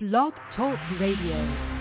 Blog Talk Radio.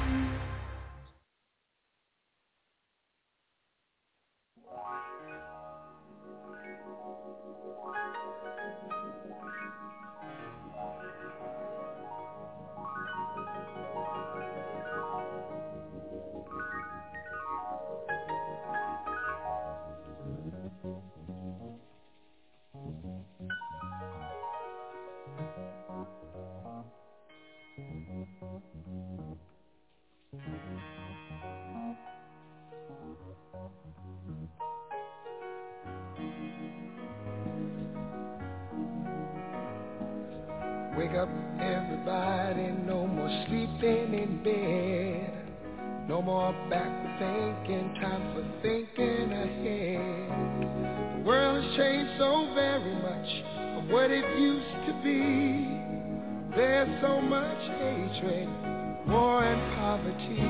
Wake up, everybody, no more sleeping in bed. No more back thinking, time for thinking ahead. The world has changed so very much from what it used to be. There's so much hatred, war and poverty.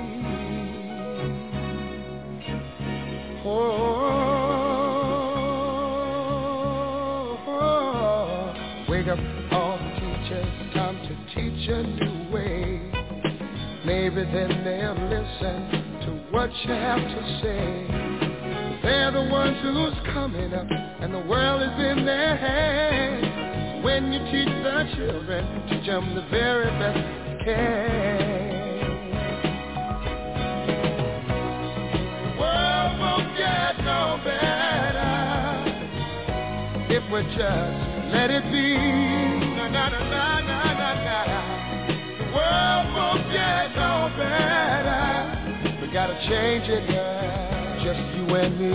Wake up, all the teachers, time to teach a new way. Maybe then they'll listen to what you have to say. They're the ones who's coming up, and the world is in their hands. When you teach the children, teach them the very best you can. The world won't get no better if we just let it be. Na na na na na na na. The world won't get no better. We gotta change it, girl. Just you and me.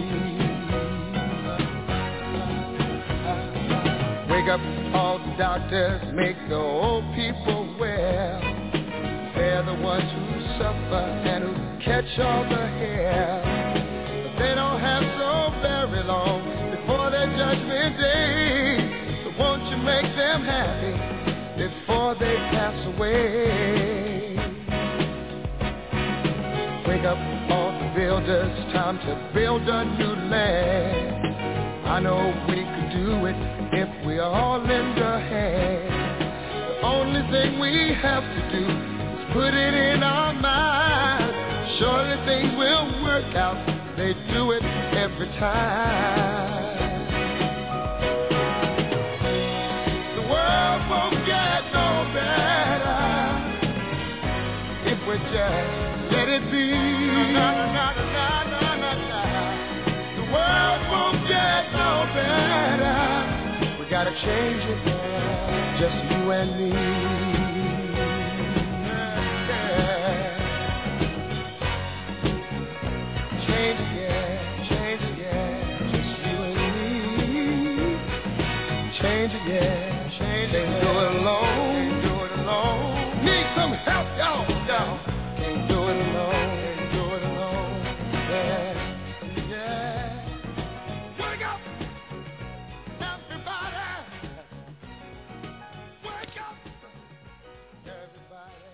Wake up, all the doctors, make the old people well. They're the ones who suffer and who catch all the hair. But they don't have so very long before their judgment day. So won't you make them happy before they pass away? Wake up, all the builders, time to build a new land. I know we could do it if we all lend a hand. The only thing we have to do is put it in our minds. Surely things will work out. They do it every time. The world won't get no better if we just let it be. Na, na, na, na, na, na, na. The world won't get no better. We gotta change it, yeah. Just you and me. Yeah. Change it, yeah. Change it, yeah. Just you and me. Change it, yeah. Change it. Can't do it alone. Can't do it alone. Need some help, y'all. Can't do it alone. Can't do it alone. Yeah. Yeah. Wake up, everybody. Wake up, everybody.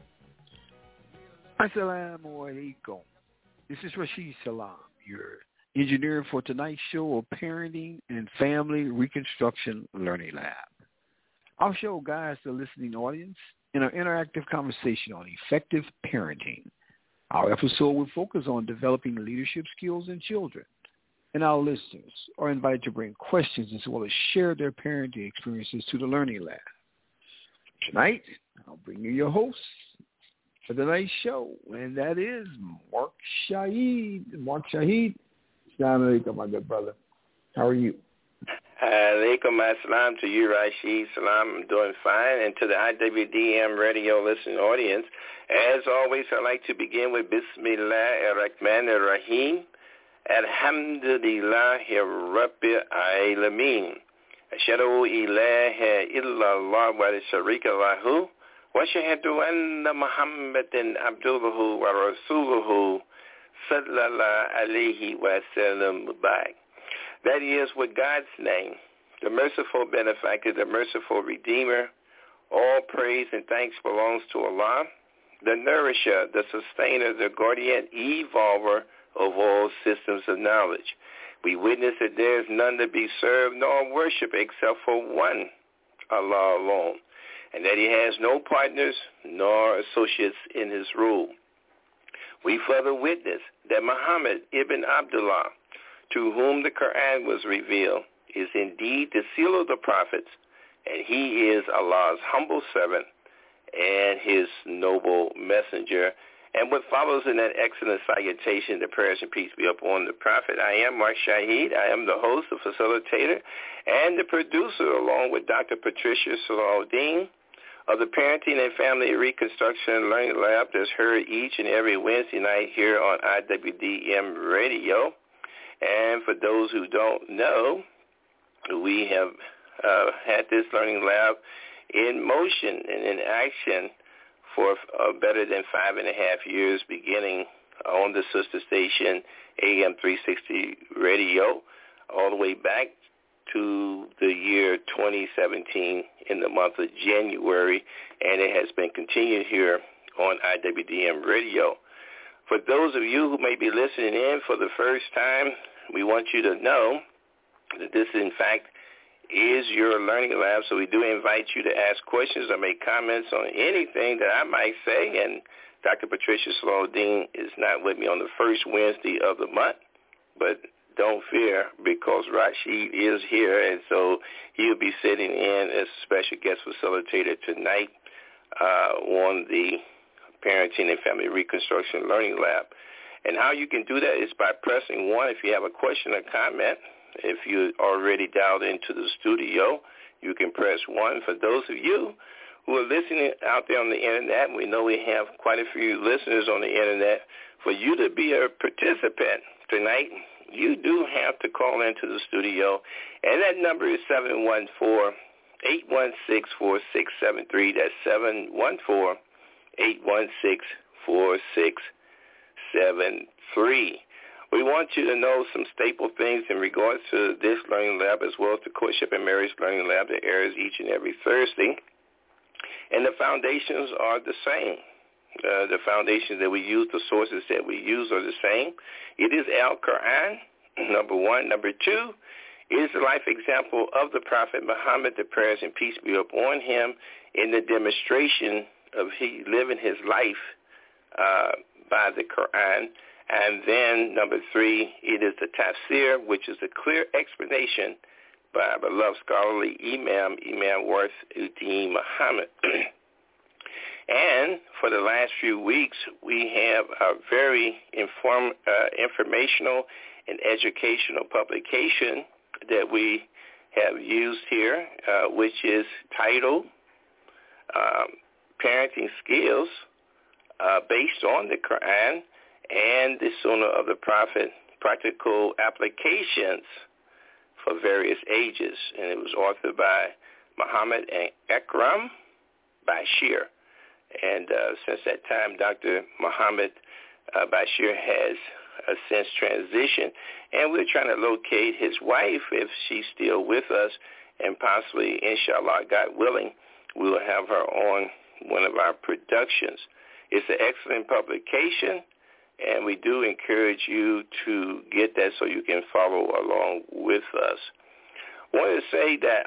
Assalamu alaikum. This is Rashid Salam, your engineer for tonight's show of Parenting and Family Reconstruction Learning Lab. Our show guides the listening audience in an interactive conversation on effective parenting. Our episode will focus on developing leadership skills in children, and our listeners are invited to bring questions as well as share their parenting experiences to the Learning Lab. Tonight, I'll bring you your host for tonight's show, and that is Mark Shahid. Mark Shahid, assalamu alaikum, my good brother. How are you? Alaikum assalam to you, Rashid Salam. I'm doing fine. And to the IWDM radio listening audience, as always, I'd like to begin with Bismillah ar-Rahman ar-Rahim. Alhamdulillahi Rabbil Alameen. Ashhadu ilaha illallah wa la sharika lahu. Wa ashhadu anna Muhammadan abduhu wa rasuluhu sallallahu alayhi wa sallam. That is, with God's name, the merciful benefactor, the merciful redeemer. All praise and thanks belongs to Allah, the nourisher, the sustainer, the guardian, evolver of all systems of knowledge. We witness that there is none to be served nor worshiped except for one, Allah alone. and that he has no partners nor associates in his rule. We further witness that Muhammad ibn Abdullah, to whom the Quran was revealed, is indeed the seal of the prophets, and he is Allah's humble servant and his noble messenger. And what follows in that excellent salutation, the prayers and peace be upon the prophet. I am Mark Shahid. I am the host, the facilitator, and the producer, along with Dr. Patricia Salahuddin of the Parenting and Family Reconstruction and Learning Lab that's heard each and every Wednesday night here on IWDM Radio. And for those who don't know, we have had this Learning Lab in motion and in action for better than 5.5 years, beginning on the sister station AM 360 Radio, all the way back to the year 2017 in the month of January, and it has been continued here on IWDM Radio. For those of you who may be listening in for the first time, we want you to know that this, in fact, is your learning lab, so we do invite you to ask questions or make comments on anything that I might say. And Dr. Patricia Salahuddin is not with me on the first Wednesday of the month, but don't fear, because Rashid is here, and so he'll be sitting in as a special guest facilitator tonight on the Parenting and Family Reconstruction Learning Lab. And how you can do that is by pressing 1 if you have a question or comment. If you already dialed into the studio, you can press 1. For those of you who are listening out there on the Internet, we know we have quite a few listeners on the Internet. For you to be a participant tonight, you do have to call into the studio, and that number is 714-816-4673. That's 714-816-4673. We want you to know some staple things in regards to this learning lab, as well as the Courtship and Marriage Learning Lab that airs each and every Thursday. And the foundations are the same. The foundations that we use, the sources that we use are the same. It is Al-Quran, number 1. Number 2 is the life example of the Prophet Muhammad, the prayers and peace be upon him, in the demonstration of he living his life by the Quran. And then, number 3, it is the tafsir, which is a clear explanation by our beloved scholarly Imam Worth Uddin Muhammad. And for the last few weeks, we have a very informational and educational publication that we have used here, which is titled Parenting Skills Based on the Quran and the Sunnah of the Prophet, Practical Applications for Various Ages. And it was authored by Muhammad Akram Bashir. And since that time, Dr. Muhammad Bashir has since transitioned, and we're trying to locate his wife if she's still with us, and possibly, inshallah, God willing, we will have her on one of our productions. It's an excellent publication, and we do encourage you to get that so you can follow along with us. I want to say that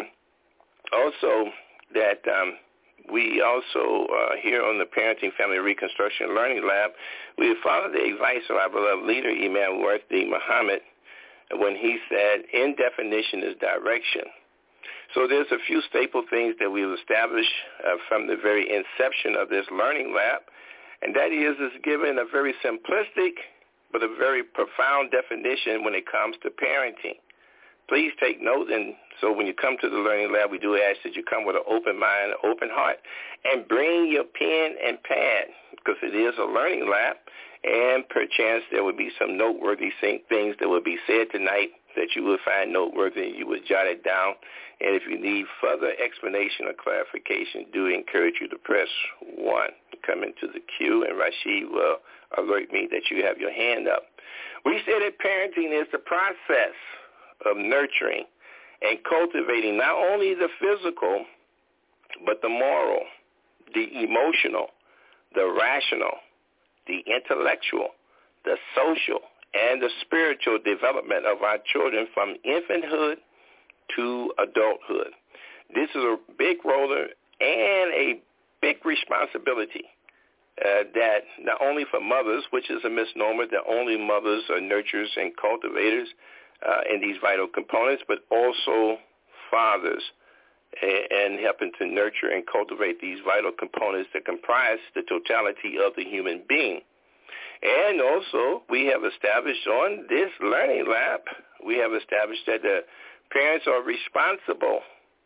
we also, here on the Parenting, Family Reconstruction Learning Lab, we follow the advice of our beloved leader, Imam Worth Uddin Muhammad, when he said, in definition is direction. So there's a few staple things that we've established from the very inception of this learning lab, and that is given a very simplistic but a very profound definition when it comes to parenting. Please take note, and so when you come to the Learning Lab, we do ask that you come with an open mind, open heart, and bring your pen and pad, because it is a Learning Lab, and perchance there would be some noteworthy things that will be said tonight that you would find noteworthy, and you would jot it down. And if you need further explanation or clarification, do encourage you to press 1. Come into the queue, and Rashid will alert me that you have your hand up. We say that parenting is the process of nurturing and cultivating not only the physical, but the moral, the emotional, the rational, the intellectual, the social, and the spiritual development of our children from infanthood to adulthood. This is a big role and a big responsibility that not only for mothers, which is a misnomer, that only mothers are nurturers and cultivators in these vital components, but also fathers and helping to nurture and cultivate these vital components that comprise the totality of the human being. And also, we have established on this learning lab, we have established that the parents are responsible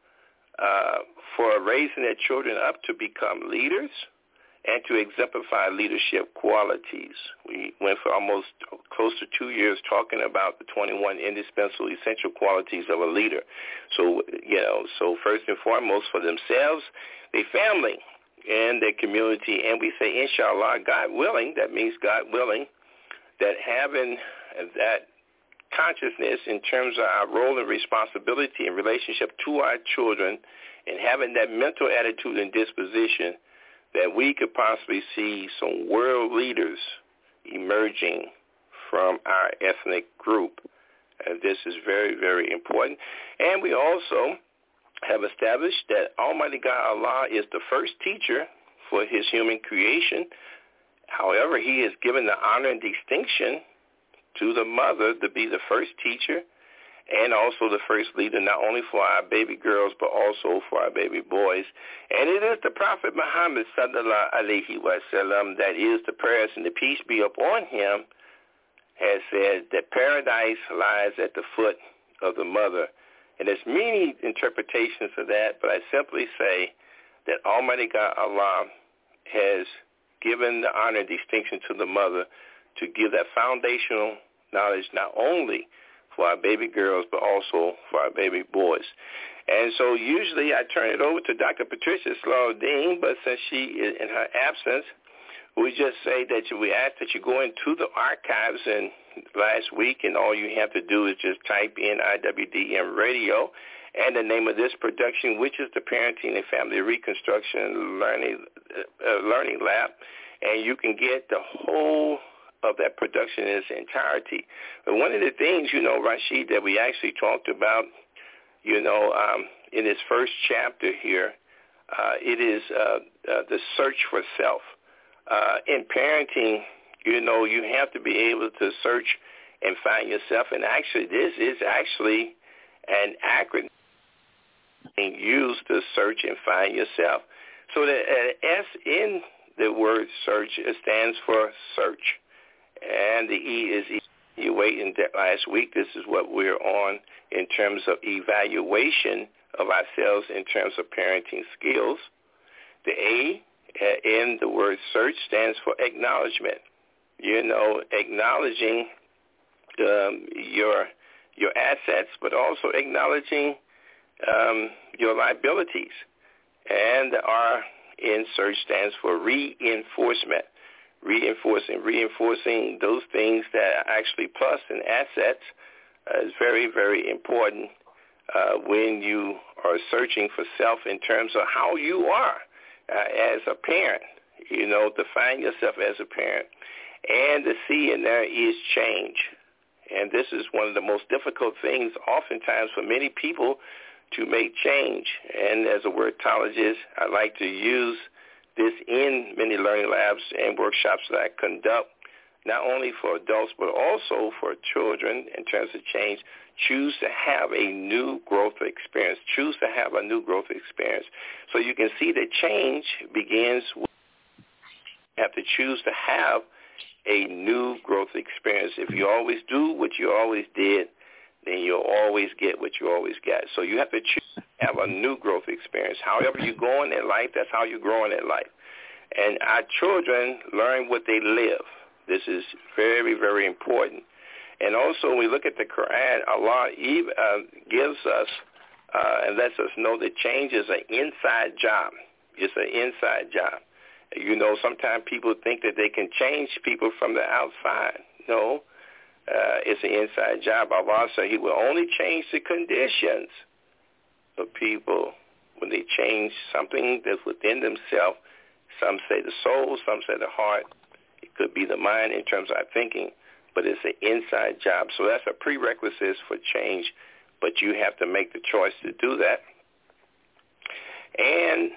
for raising their children up to become leaders and to exemplify leadership qualities. We went for almost close to 2 years talking about the 21 indispensable essential qualities of a leader. So, so first and foremost for themselves, their family, and their community. And we say, inshallah, God willing, that means God willing, that having that consciousness in terms of our role and responsibility in relationship to our children and having that mental attitude and disposition, that we could possibly see some world leaders emerging from our ethnic group. And this is very, very important. And we also have established that Almighty God Allah is the first teacher for his human creation. However, he has given the honor and distinction to the mother to be the first teacher and also the first leader, not only for our baby girls, but also for our baby boys. And it is the Prophet Muhammad sallallahu alaihi wasallam, that is the prayers and the peace be upon him, has said that paradise lies at the foot of the mother. And there's many interpretations of that, but I simply say that Almighty God Allah has given the honor and distinction to the mother to give that foundational knowledge not only for our baby girls, but also for our baby boys. And so usually I turn it over to Dr. Patricia Salahuddin, but since she is in her absence, we just say that we ask that you go into the archives and last week, and all you have to do is just type in IWDM Radio and the name of this production, which is the Parenting and Family Reconstruction Learning Lab, and you can get the whole of that production in its entirety. But one of the things, Rashid, that we actually talked about, in this first chapter here, it is the search for self. In parenting, you have to be able to search and find yourself. And actually, this is actually an acronym used to search and find yourself. So the S in the word search stands for search. And the E is evaluate. And last week, this is what we're on in terms of evaluation of ourselves in terms of parenting skills. The A in the word search stands for acknowledgement. Acknowledging your assets, but also acknowledging your liabilities. And the R in search stands for reinforcement. Reinforcing those things that are actually plus and assets is very, very important when you are searching for self in terms of how you are as a parent, define yourself as a parent. And the C in there is change. And this is one of the most difficult things oftentimes for many people to make change. And as a wordologist, I like to use this in many learning labs and workshops that I conduct, not only for adults but also for children in terms of change. Choose to have a new growth experience. Choose to have a new growth experience. So you can see that change begins with you have to choose to have a new growth experience. If you always do what you always did, then you'll always get what you always got. So you have to choose to have a new growth experience. However you're going in life, that's how you're growing in life. And our children learn what they live. This is very, very important. And also when we look at the Quran, Allah gives us and lets us know that change is an inside job. It's an inside job. Sometimes people think that they can change people from the outside. No, it's an inside job. Allah said he will only change the conditions of people when they change something that's within themselves. Some say the soul, some say the heart. It could be the mind in terms of our thinking, but it's an inside job. So that's a prerequisite for change, but you have to make the choice to do that. And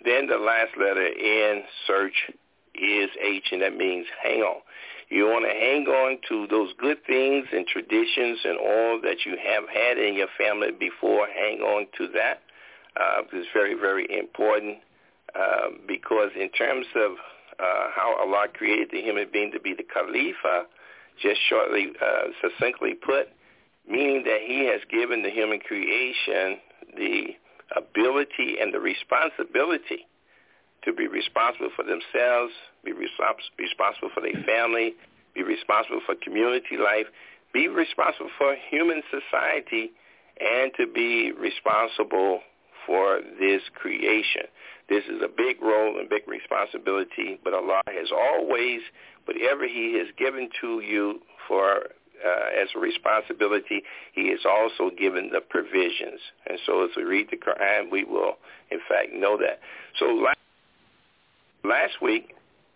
then the last letter in search is H, and that means hang on. You want to hang on to those good things and traditions and all that you have had in your family before. Hang on to that. It's very, very important because in terms of how Allah created the human being to be the Khalifa, just shortly, succinctly put, meaning that he has given the human creation the ability and the responsibility to be responsible for themselves, be responsible for their family, be responsible for community life, be responsible for human society, and to be responsible for this creation. This is a big role and big responsibility, but Allah has always, whatever he has given to you for as a responsibility, he has also given the provisions. And so as we read the Quran, we will, in fact, know that. So last week,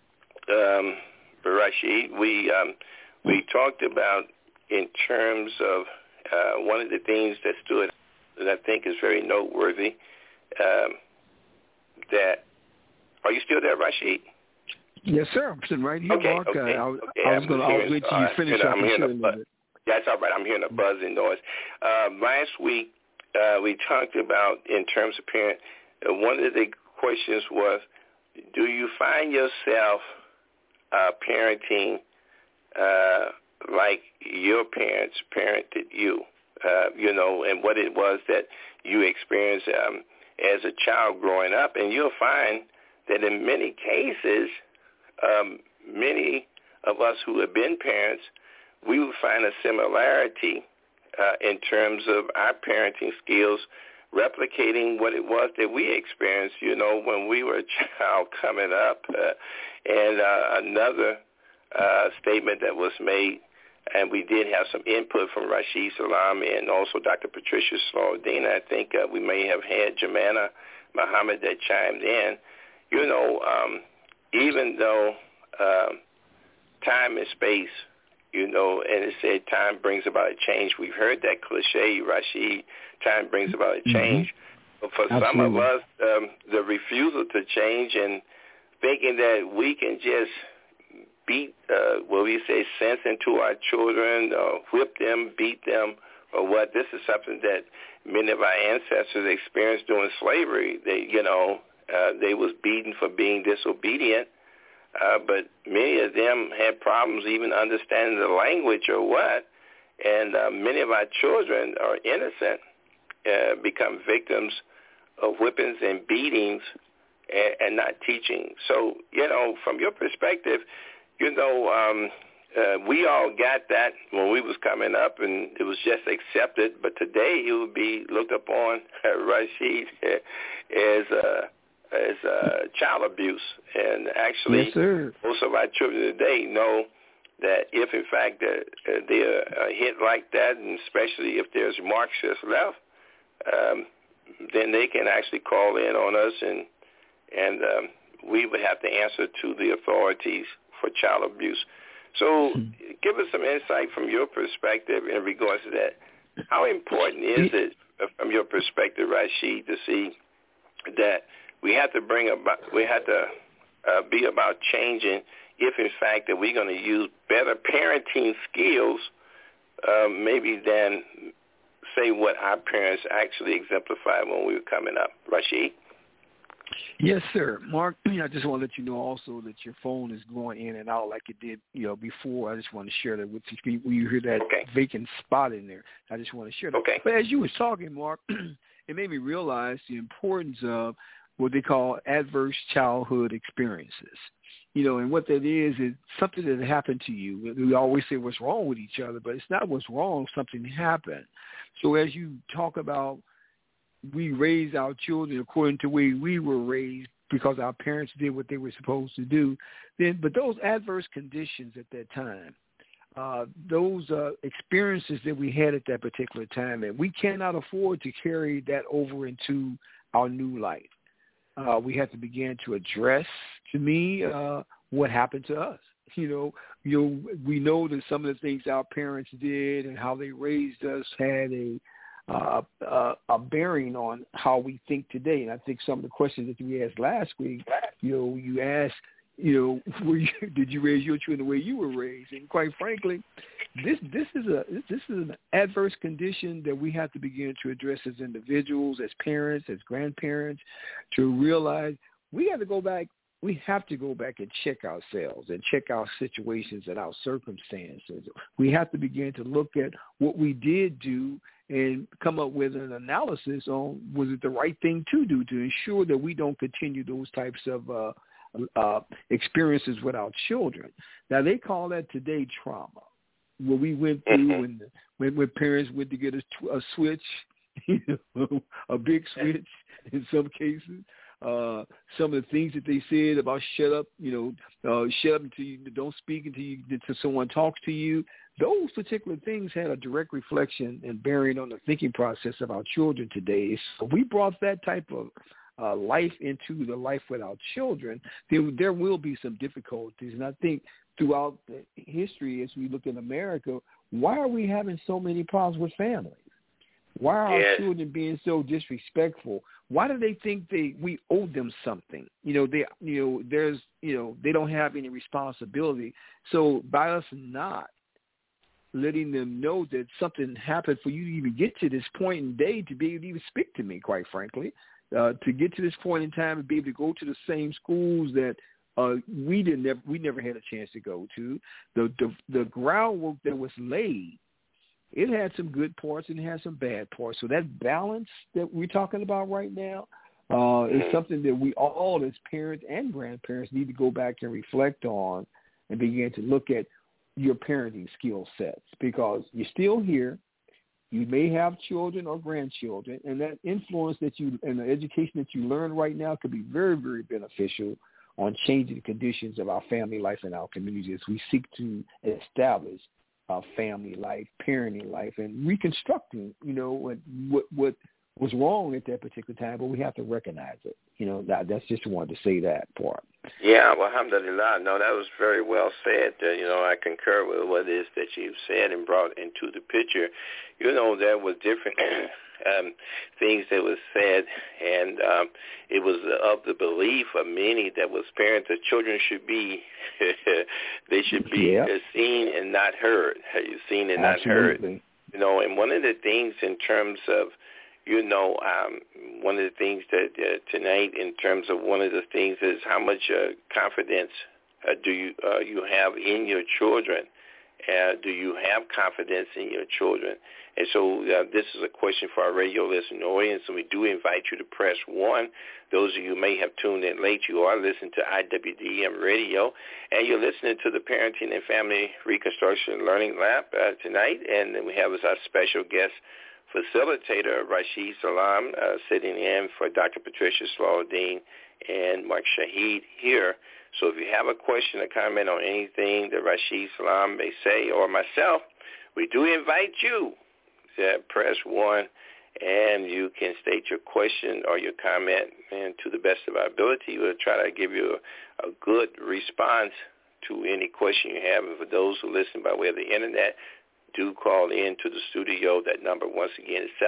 Rashid, we talked about in terms of one of the things that stood that I think is very noteworthy. That are you still there, Rashid? Yes, sir. I'm sitting right here, okay, Mark. Okay. I was wait till you finish. I'm hearing a buzz. That's all right. I'm hearing a buzzing noise. Last week we talked about in terms of parent. One of the questions was, do you find yourself parenting like your parents parented you? And what it was that you experienced as a child growing up, and you'll find that in many cases, many of us who have been parents, we will find a similarity in terms of our parenting skills, replicating what it was that we experienced, when we were a child coming up. And another statement that was made, and we did have some input from Rashid Salam and also Dr. Patricia Slauldina. I think we may have had Jemana Muhammad that chimed in. Even though time and space, and it said time brings about a change. We've heard that cliche, Rashid, time brings about a change. But for some of us, the refusal to change and thinking that we can just beat, sense into our children, whip them, beat them, or what. This is something that many of our ancestors experienced during slavery. They was beaten for being disobedient, but many of them had problems even understanding the language or what. And many of our children are innocent, become victims of whippings and beatings and not teaching. So, from your perspective, we all got that when we was coming up, and it was just accepted. But today it would be looked upon, Rashid, as child abuse. And actually, yes, sir. Most of our children today know that if, in fact, they're hit like that, and especially if there's Marxists left, then they can actually call in on us, and we would have to answer to the authorities for child abuse. So give us some insight from your perspective in regards to that. How important is it, from your perspective, Rashid, to see that we have to be about changing if, in fact, that we're going to use better parenting skills maybe than, say, what our parents actually exemplified when we were coming up. Rashid? Yes, sir. Mark, I just want to let you know also that your phone is going in and out like it did, before. I just want to share that with you. When you hear that vacant spot in there, I just want to share that. Okay. But as you were talking, Mark, it made me realize the importance of what they call adverse childhood experiences. And what that is something that happened to you. We always say what's wrong with each other, but it's not what's wrong. Something happened. So as you talk about, we raise our children according to the way we were raised because our parents did what they were supposed to do. But those adverse conditions at that time, those experiences that we had at that particular time, and we cannot afford to carry that over into our new life. We have to begin to address, to me, what happened to us. We know that some of the things our parents did and how they raised us had a a bearing on how we think today. And I think some of the questions that we asked last week, you asked, did you raise your children the way you were raised? And quite frankly, this is an adverse condition that we have to begin to address as individuals, as parents, as grandparents, to realize we have to go back. We have to go back and check ourselves and check our situations and our circumstances. We have to begin to look at what we did do and come up with an analysis on, was it the right thing to do to ensure that we don't continue those types of experiences with our children. Now, they call that today trauma. What we went through when parents went to get a switch, a big switch in some cases. Some of the things that they said about shut up until you don't speak until someone talks to you. Those particular things had a direct reflection and bearing on the thinking process of our children today. So we brought that type of life into the life with our children. There will be some difficulties, and I think throughout the history, as we look in America, why are we having so many problems with families? Why are our children being so disrespectful? Why do they think we owe them something? They don't have any responsibility. So by us not letting them know that something happened for you to even get to this point in day to be able to even speak to me, quite frankly, to get to this point in time and be able to go to the same schools that we never had a chance to go to. The groundwork that was laid, it had some good parts and it had some bad parts. So that balance that we're talking about right now is something that we all as parents and grandparents need to go back and reflect on and begin to look at your parenting skill sets, because you're still here. You may have children or grandchildren, and that influence that you and the education that you learn right now could be very, very beneficial on changing the conditions of our family life and our community as we seek to establish our family life, parenting life, and reconstructing, what was wrong at that particular time, but we have to recognize it. That's just wanted to say that part. Yeah, well, alhamdulillah. No, that was very well said. I concur with what it is that you've said and brought into the picture. There was different things that was said, and it was of the belief of many that was parents that children should be, they should be seen and not heard. Seen and not heard. And one of the things in terms of, one of the things that tonight, in terms of one of the things is how much confidence do you have in your children? Do you have confidence in your children? And so this is a question for our radio listening audience, and we do invite you to press 1. Those of you who may have tuned in late, you are listening to IWDM Radio, and you're listening to the Parenting and Family Reconstruction Learning Lab tonight, and then we have as our special guest facilitator, Rashid Salam, sitting in for Dr. Patricia Slauldine and Mark Shahid here. So if you have a question or comment on anything that Rashid Salam may say or myself, we do invite you to press 1, and you can state your question or your comment, and to the best of our ability, we'll try to give you a good response to any question you have. And for those who listen by way of the Internet, do call in to the studio. That number, once again, is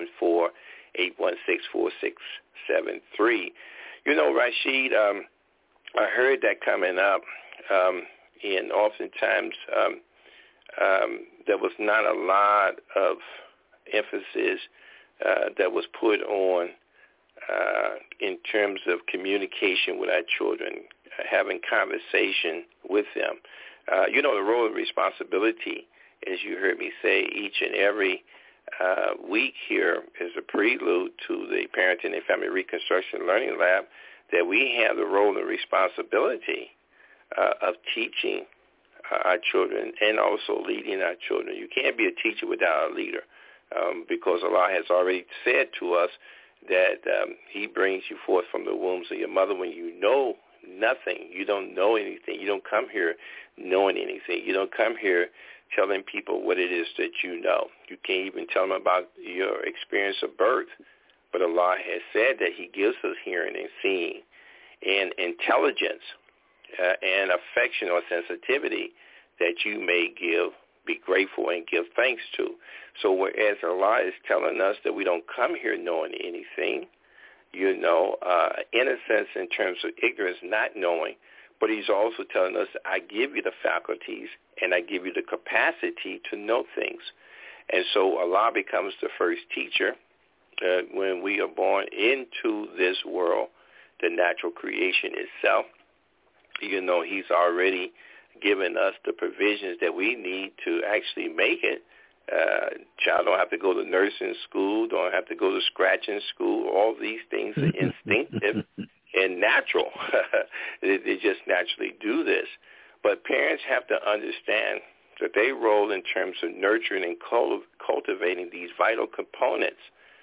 714-816-4673. Rashid, I heard that coming up, and oftentimes there was not a lot of emphasis that was put on in terms of communication with our children, having conversation with them. The role of responsibility, as you heard me say, each and every week here is a prelude to the Parenting and Family Reconstruction Learning Lab, that we have the role and responsibility of teaching our children and also leading our children. You can't be a teacher without a leader, because Allah has already said to us that he brings you forth from the wombs of your mother when you know nothing. You don't know anything. You don't come here knowing anything. You don't come here telling people what it is that you know. You can't even tell them about your experience of birth. But Allah has said that he gives us hearing and seeing and intelligence and affection or sensitivity that you may give be grateful and give thanks to. So whereas Allah is telling us that we don't come here knowing anything, in a sense in terms of ignorance, not knowing, but he's also telling us, I give you the faculties and I give you the capacity to know things. And so Allah becomes the first teacher when we are born into this world, the natural creation itself. He's already given us the provisions that we need to actually make it. Child don't have to go to nursing school, don't have to go to scratching school. All these things are instinctive and natural. They just naturally do this. But parents have to understand that their role in terms of nurturing and cultivating these vital components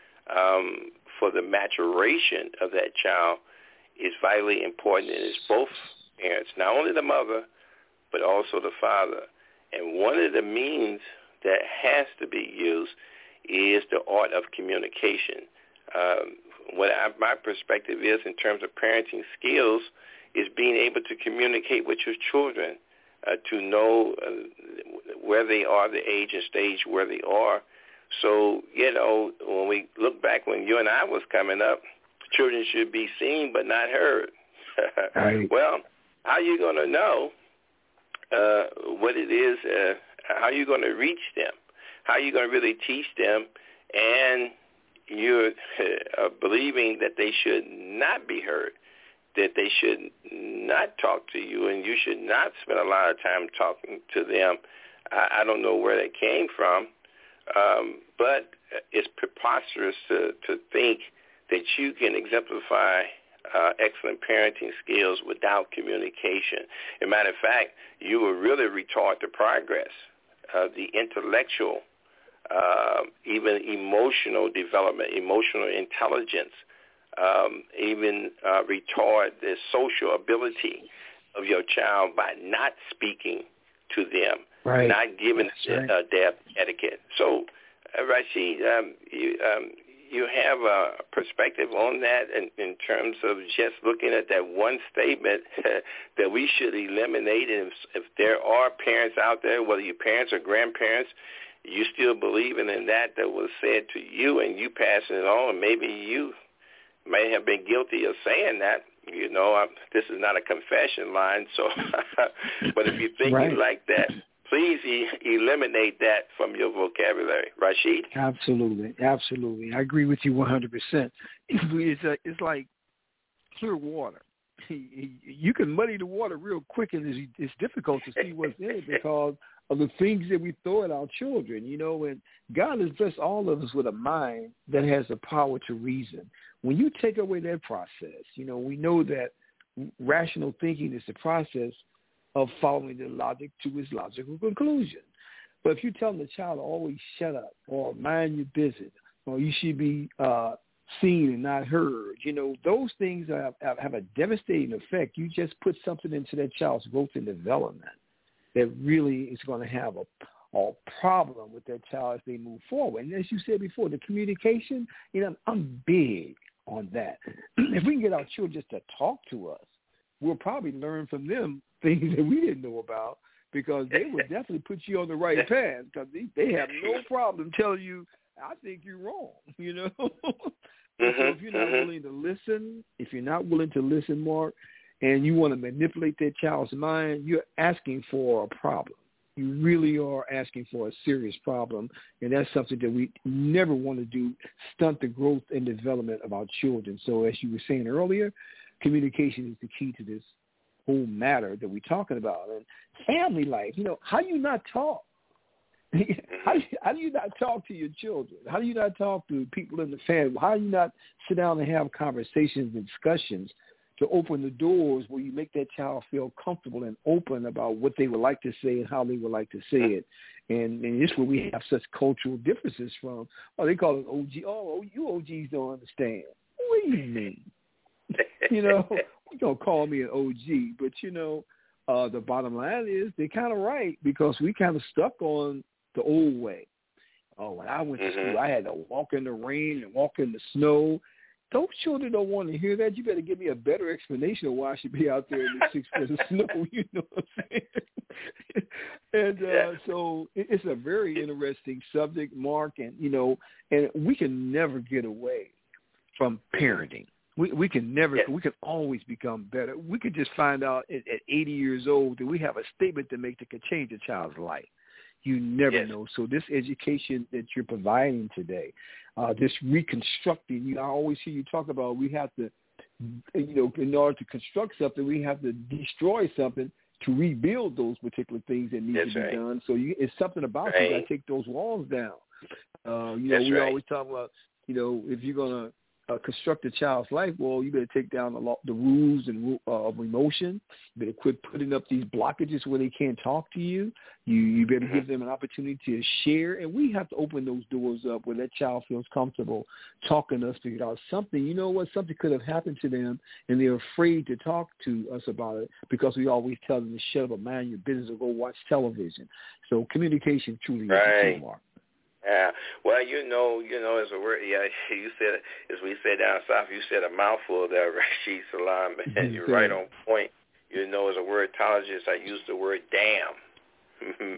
for the maturation of that child is vitally important. And it's both parents, not only the mother, but also the father. And one of the means that has to be used is the art of communication. My perspective is in terms of parenting skills is being able to communicate with your children, to know where they are, the age and stage where they are. So, when we look back when you and I was coming up, children should be seen but not heard. Right. Well, how are you going to know what it is? How are you going to reach them? How are you going to really teach them? And you're believing that they should not be heard, that they should not talk to you, and you should not spend a lot of time talking to them. I don't know where that came from, but it's preposterous to think that you can exemplify excellent parenting skills without communication. As a matter of fact, you will really retard the progress of the intellectual, even emotional development, emotional intelligence, even retard the social ability of your child by not speaking to them, right. not giving their etiquette. So, Rashid, you have a perspective on that in terms of just looking at that one statement that we should eliminate. And if there are parents out there, whether you're parents or grandparents, you still believing in that was said to you and you passing it on, and maybe you may have been guilty of saying that. This is not a confession line, so but if you're thinking right. like that, please eliminate that from your vocabulary. Rashid? Absolutely. I agree with you 100%. It's like clear water. You can muddy the water real quick, and it's difficult to see what's in it because of the things that we throw at our children, and God has blessed all of us with a mind that has the power to reason. When you take away that process, we know that rational thinking is the process of following the logic to its logical conclusion. But if you tell the child to always shut up or mind your business or you should be seen and not heard, those things have a devastating effect. You just put something into that child's growth and development that really is going to have a problem with that child as they move forward. And as you said before, the communication, I'm big on that. If we can get our children just to talk to us, we'll probably learn from them things that we didn't know about, because they will definitely put you on the right path, because they have no problem telling you, I think you're wrong, So if you're not willing to listen, Mark, and you want to manipulate that child's mind, you're asking for a problem. You really are asking for a serious problem, and that's something that we never want to do, stunt the growth and development of our children. So as you were saying earlier, communication is the key to this whole matter that we're talking about. And family life, how do you not talk? How do you not talk to your children? How do you not talk to people in the family? How do you not sit down and have conversations and discussions to open the doors where you make that child feel comfortable and open about what they would like to say and how they would like to say it? And this is where we have such cultural differences from. Oh, they call it OG. Oh, you OGs don't understand. What do you mean? You're going to call me an OG, but, the bottom line is they're kind of right, because we kind of stuck on the old way. Oh, when I went to school, I had to walk in the rain and walk in the snow. Those children don't want to hear that. You better give me a better explanation of why I should be out there in the 6 foot of snow. You know what I'm saying? And so it's a very interesting subject, Mark, and and we can never get away from parenting. We can never. We can always become better. We could just find out at 80 years old that we have a statement to make that could change a child's life. You never know. So this education that you're providing today, this reconstructing, I always hear you talk about we have to, in order to construct something, we have to destroy something to rebuild those particular things that need to be done. So it's something about you got to take those walls down. We always talk about, if you're going to construct a child's life, well, you better take down the rules and of emotion. You better quit putting up these blockages where they can't talk to you. You better give them an opportunity to share, and we have to open those doors up where that child feels comfortable talking to us about something. Something could have happened to them, and they're afraid to talk to us about it because we always tell them to shut up, mind your business, or go watch television. So communication truly is the key, Mark. Yeah. Well, as a word, you said, as we say down south, you said a mouthful there, Rashid Salam, and you're right on point. As a wordologist, I use the word damn.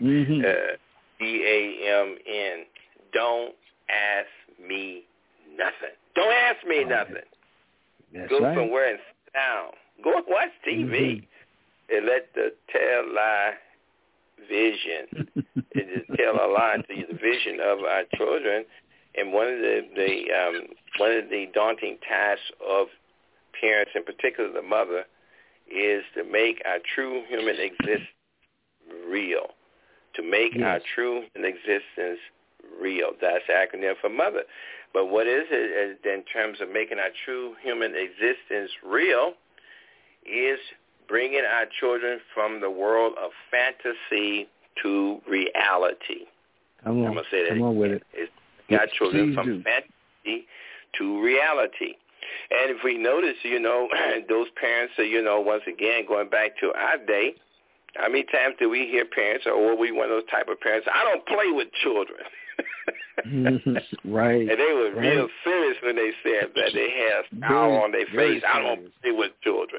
D-A-M-N. Don't ask me nothing. Don't ask me nothing. That's Go right. somewhere and sit down. Go watch TV and let the lie vision. It just tell a lie to you, the vision of our children. And one of the daunting tasks of parents, in particular the mother, is to make our true human existence real. To make our true human existence real. That's the acronym for mother. But what is it in terms of making our true human existence real is bringing our children from the world of fantasy to reality. I'm going to say that. Come on with it. It's our children from fantasy to reality. And if we notice, those parents are, once again, going back to our day, how many times do we hear parents, or were we one of those type of parents, I don't play with children. Right. And they were real serious when they said that. They had a scowl on their face. I don't play with children.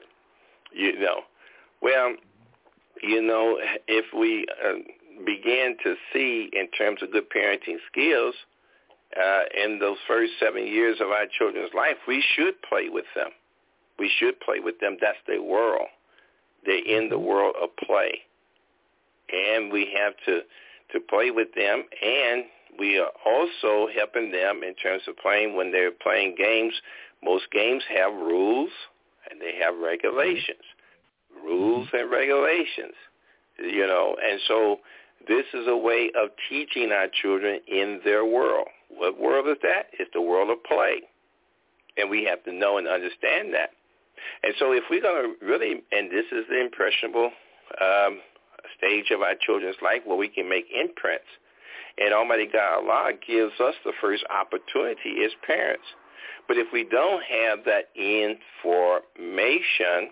Well, if we begin to see in terms of good parenting skills in those first 7 years of our children's life, we should play with them. We should play with them. That's their world. They're in the world of play. And we have to play with them, and we are also helping them in terms of playing when they're playing games. Most games have rules and they have regulations. Rules and regulations, and so this is a way of teaching our children in their world. What world is that? It's the world of play, and we have to know and understand that. And so if we're going to really, and this is the impressionable stage of our children's life where we can make imprints, and Almighty God Allah gives us the first opportunity as parents. But if we don't have that information,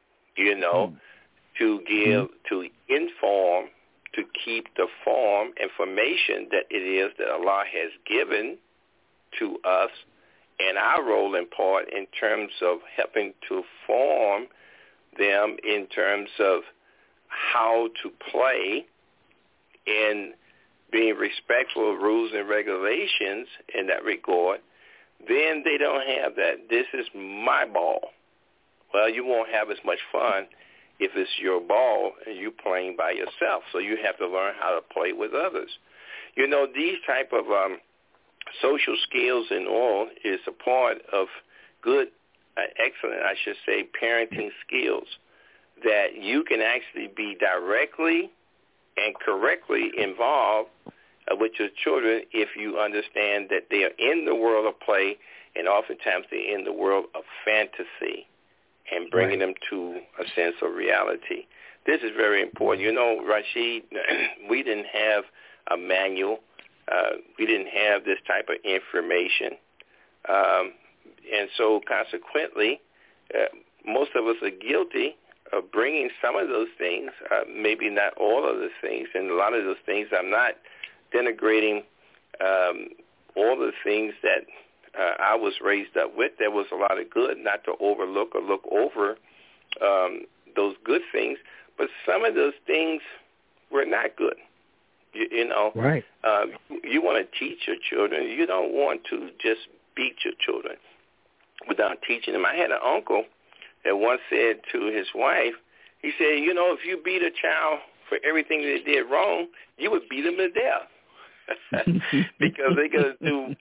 to give, to inform, to keep the form information that it is that Allah has given to us, and our role in part in terms of helping to form them in terms of how to play and being respectful of rules and regulations in that regard, then they don't have that. This is my ball. Well, you won't have as much fun if it's your ball and you playing by yourself. So you have to learn how to play with others. These type of social skills and all is a part of good, excellent, I should say, parenting skills that you can actually be directly and correctly involved with your children if you understand that they are in the world of play, and oftentimes they're in the world of fantasy, and bringing them to a sense of reality. This is very important. Rashid, we didn't have a manual. We didn't have this type of information. And so consequently, most of us are guilty of bringing some of those things, maybe not all of the things, and a lot of those things I'm not denigrating all the things that I was raised up with. There was a lot of good, not to overlook or look over those good things, but some of those things were not good. You know, right. You want to teach your children. You don't want to just beat your children without teaching them. I had an uncle that once said to his wife, he said, you know, if you beat a child for everything they did wrong, you would beat them to death because they're going to do.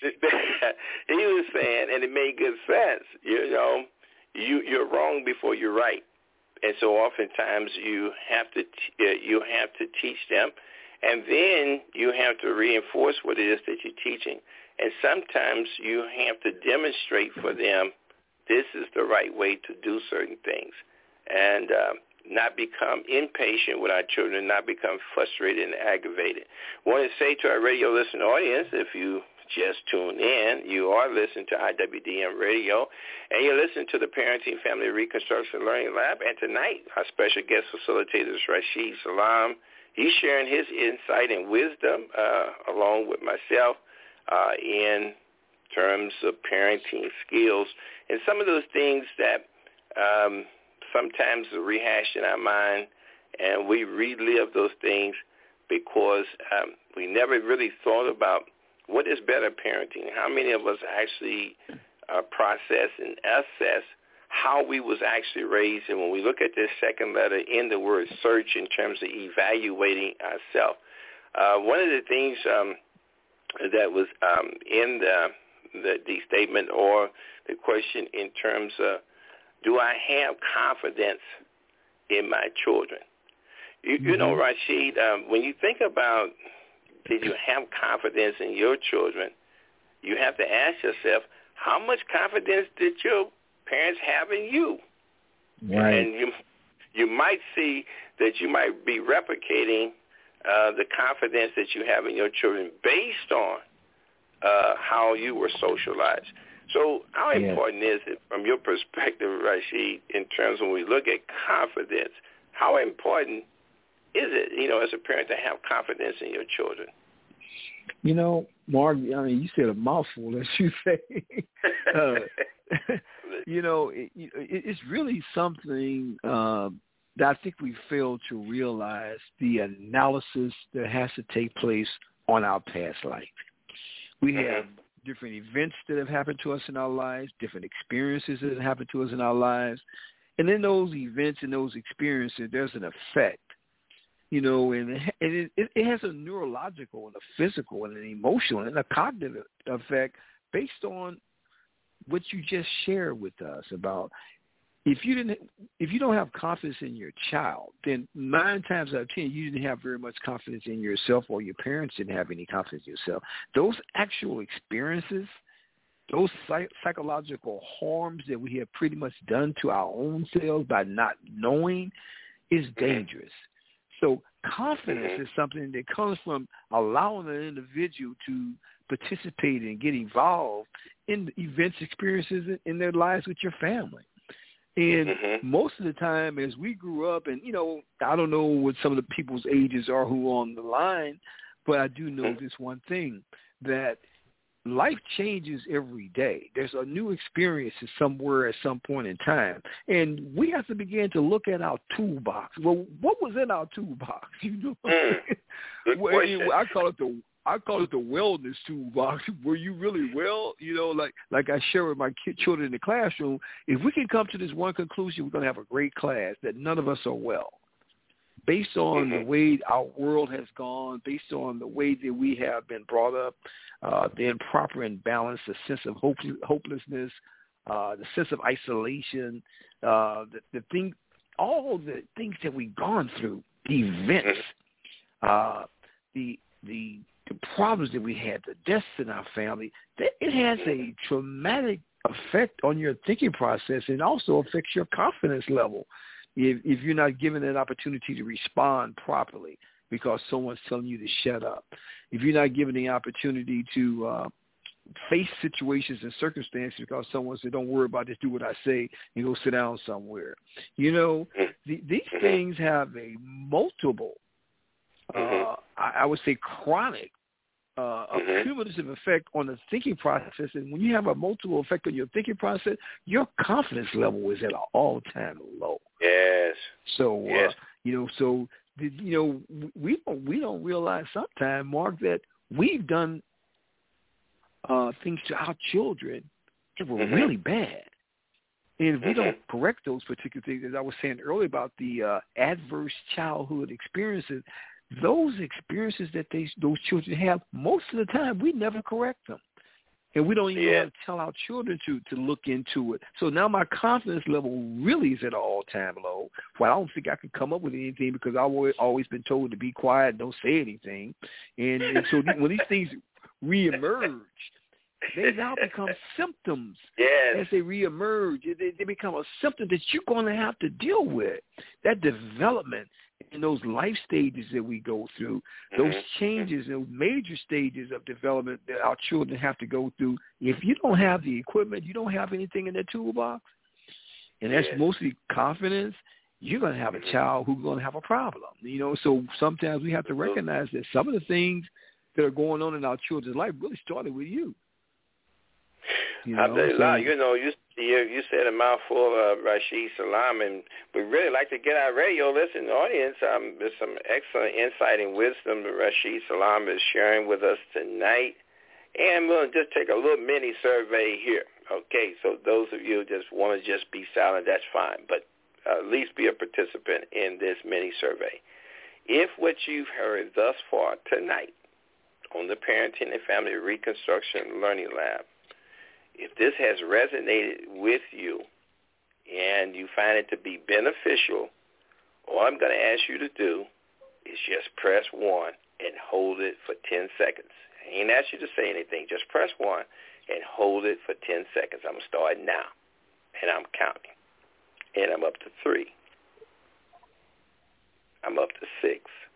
He was saying, and it made good sense. You know, you're wrong before you're right, and so oftentimes you have to teach them, and then you have to reinforce what it is that you're teaching, and sometimes you have to demonstrate for them this is the right way to do certain things, and not become impatient with our children, not become frustrated and aggravated. I want to say to our radio listening audience, if you just tuned in, you are listening to IWDM Radio, and you're listening to the Parenting Family Reconstruction Learning Lab. And tonight, our special guest facilitator is Rashid Salam. He's sharing his insight and wisdom, along with myself, in terms of parenting skills and some of those things that sometimes are rehashed in our mind, and we relive those things because we never really thought about what is better parenting. How many of us actually process and assess how we was actually raised? And when we look at this second letter in the word search in terms of evaluating ourselves, one of the things that was in the statement or the question in terms of, do I have confidence in my children? You know, Rashid, when you think about did you have confidence in your children, you have to ask yourself, how much confidence did your parents have in you? Right. And you might see that you might be replicating the confidence that you have in your children based on how you were socialized. So how important is it from your perspective, Rashid, in terms of when we look at confidence, how important is it, you know, as a parent to have confidence in your children? You know, Mark, I mean, you said a mouthful, as you say. You know, it's really something that I think we fail to realize, the analysis that has to take place on our past life. We have different events that have happened to us in our lives, different experiences that have happened to us in our lives. And in those events and those experiences, there's an effect, you know, and it has a neurological and a physical and an emotional and a cognitive effect based on what you just shared with us about if you don't have confidence in your child, then 9 times out of 10 you didn't have very much confidence in yourself, or your parents didn't have any confidence in yourself. Those actual experiences, those psychological harms that we have pretty much done to our own selves by not knowing is dangerous. So confidence is something that comes from allowing an individual to participate and get involved in events, experiences in their lives with your family. And most of the time, as we grew up, and, you know, I don't know what some of the people's ages are who are on the line, but I do know this one thing, that life changes every day. There's a new experience somewhere at some point in time. And we have to begin to look at our toolbox. Well, what was in our toolbox? You know, well, I call it the wellness toolbox. Were you really well? You know, like I share with my children in the classroom, if we can come to this one conclusion, we're going to have a great class, that none of us are well. Based on the way our world has gone, based on the way that we have been brought up, the improper imbalance, the sense of hopelessness, the sense of isolation, all the things that we've gone through, the events, the problems that we had, the deaths in our family, it has a traumatic effect on your thinking process, and also affects your confidence level if you're not given an opportunity to respond properly because someone's telling you to shut up. If you're not given the opportunity to face situations and circumstances because someone said, don't worry about this, do what I say, and go sit down somewhere. You know, these things have a multiple, I would say chronic, a cumulative effect on the thinking process. And when you have a multiple effect on your thinking process, your confidence level is at an all-time low. Yes. So, you know, so we don't realize sometimes, Mark, that we've done things to our children that were really bad. And if we don't correct those particular things, as I was saying earlier about the adverse childhood experiences, those experiences that those children have, most of the time we never correct them. And we don't even know how to tell our children to look into it. So now my confidence level really is at an all-time low. Well, I don't think I can come up with anything because I've always been told to be quiet, don't say anything. And so when these things reemerge, they now become symptoms as they reemerge. They become a symptom that you're going to have to deal with. That development in those life stages that we go through, those changes, those major stages of development that our children have to go through. If you don't have the equipment, you don't have anything in that toolbox, and that's mostly confidence, you're going to have a child who's going to have a problem. So sometimes we have to recognize that some of the things that are going on in our children's life really started with you. You said a mouthful, Rashid Salam, and we'd really like to get our radio listening audience. There's some excellent insight and wisdom that Rashid Salam is sharing with us tonight. And we'll just take a little mini survey here. Okay, so those of you who just want to just be silent, that's fine, but at least be a participant in this mini survey. If what you've heard thus far tonight on the Parenting and Family Reconstruction Learning Lab, if this has resonated with you and you find it to be beneficial, all I'm going to ask you to do is just press 1 and hold it for 10 seconds. I ain't asked you to say anything. Just press 1 and hold it for 10 seconds. I'm starting now, and I'm counting. And I'm up to 3. I'm up to 6.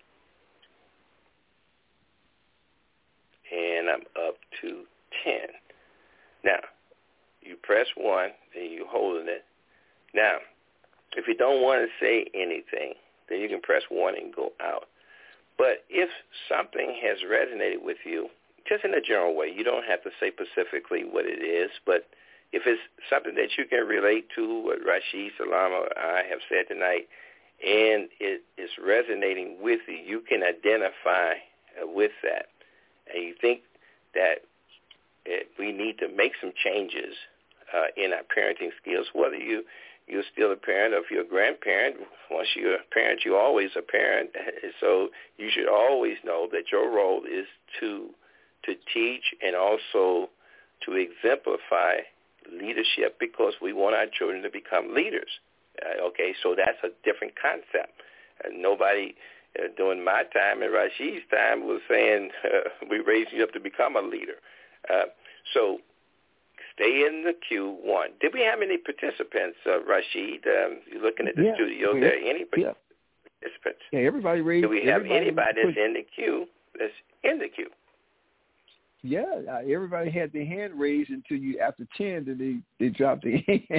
And I'm up to 10. Now, you press 1, and you're holding it. Now, if you don't want to say anything, then you can press 1 and go out. But if something has resonated with you, just in a general way, you don't have to say specifically what it is, but if it's something that you can relate to, what Rashid Salam or I have said tonight, and it is resonating with you, you can identify with that. And you think that we need to make some changes in our parenting skills, whether you're still a parent or if you're a grandparent. Once you're a parent, you're always a parent. So you should always know that your role is to teach and also to exemplify leadership, because we want our children to become leaders. Okay, so that's a different concept. Nobody during my time and Rashid's time was saying we raised you up to become a leader. So stay in the queue. 1. Did we have any participants, Rashid? You're looking at the studio there. Any participants? Yeah, everybody raised. Do we have anybody that's in the queue? That's in the queue. Yeah, everybody had their hand raised until you after 10, then they dropped their hand.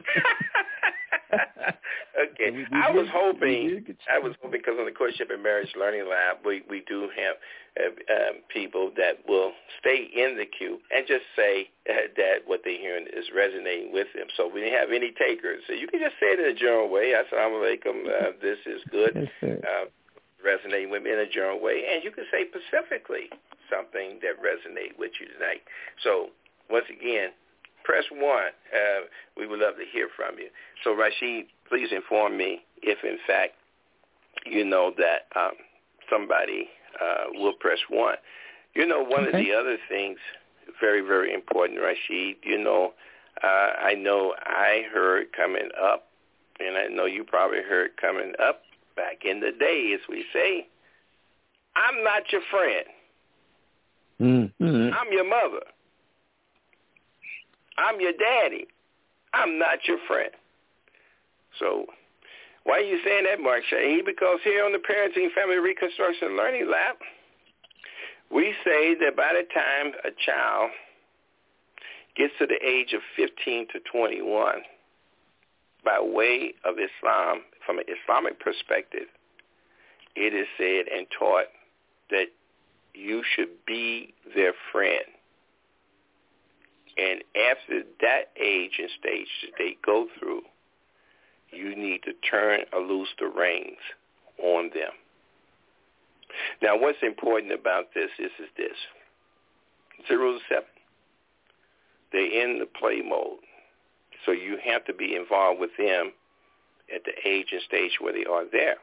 Okay, I was hoping because on the Courtship and Marriage Learning Lab, we do have people that will stay in the queue and just say that what they're hearing is resonating with them. So we didn't have any takers. So you can just say it in a general way. Assalamu alaikum, this is good. Resonating with me in a general way. And you can say specifically something that resonates with you tonight. So once again, press 1. We would love to hear from you. So Rashid, please inform me if, in fact, you know that somebody will press 1. One of the other things, very, very important, Rashid, I know I heard coming up, and I know you probably heard coming up back in the day, as we say, I'm not your friend. I'm your mother. I'm your daddy. I'm not your friend. So why are you saying that, Mark Shaheen? Because here on the Parenting Family Reconstruction Learning Lab, we say that by the time a child gets to the age of 15 to 21, by way of Islam, from an Islamic perspective, it is said and taught that you should be their friend. And after that age and stage that they go through, you need to turn or loose the reins on them. Now, what's important about this is this. 0 to 7, they're in the play mode. So you have to be involved with them at the age and stage where they are there.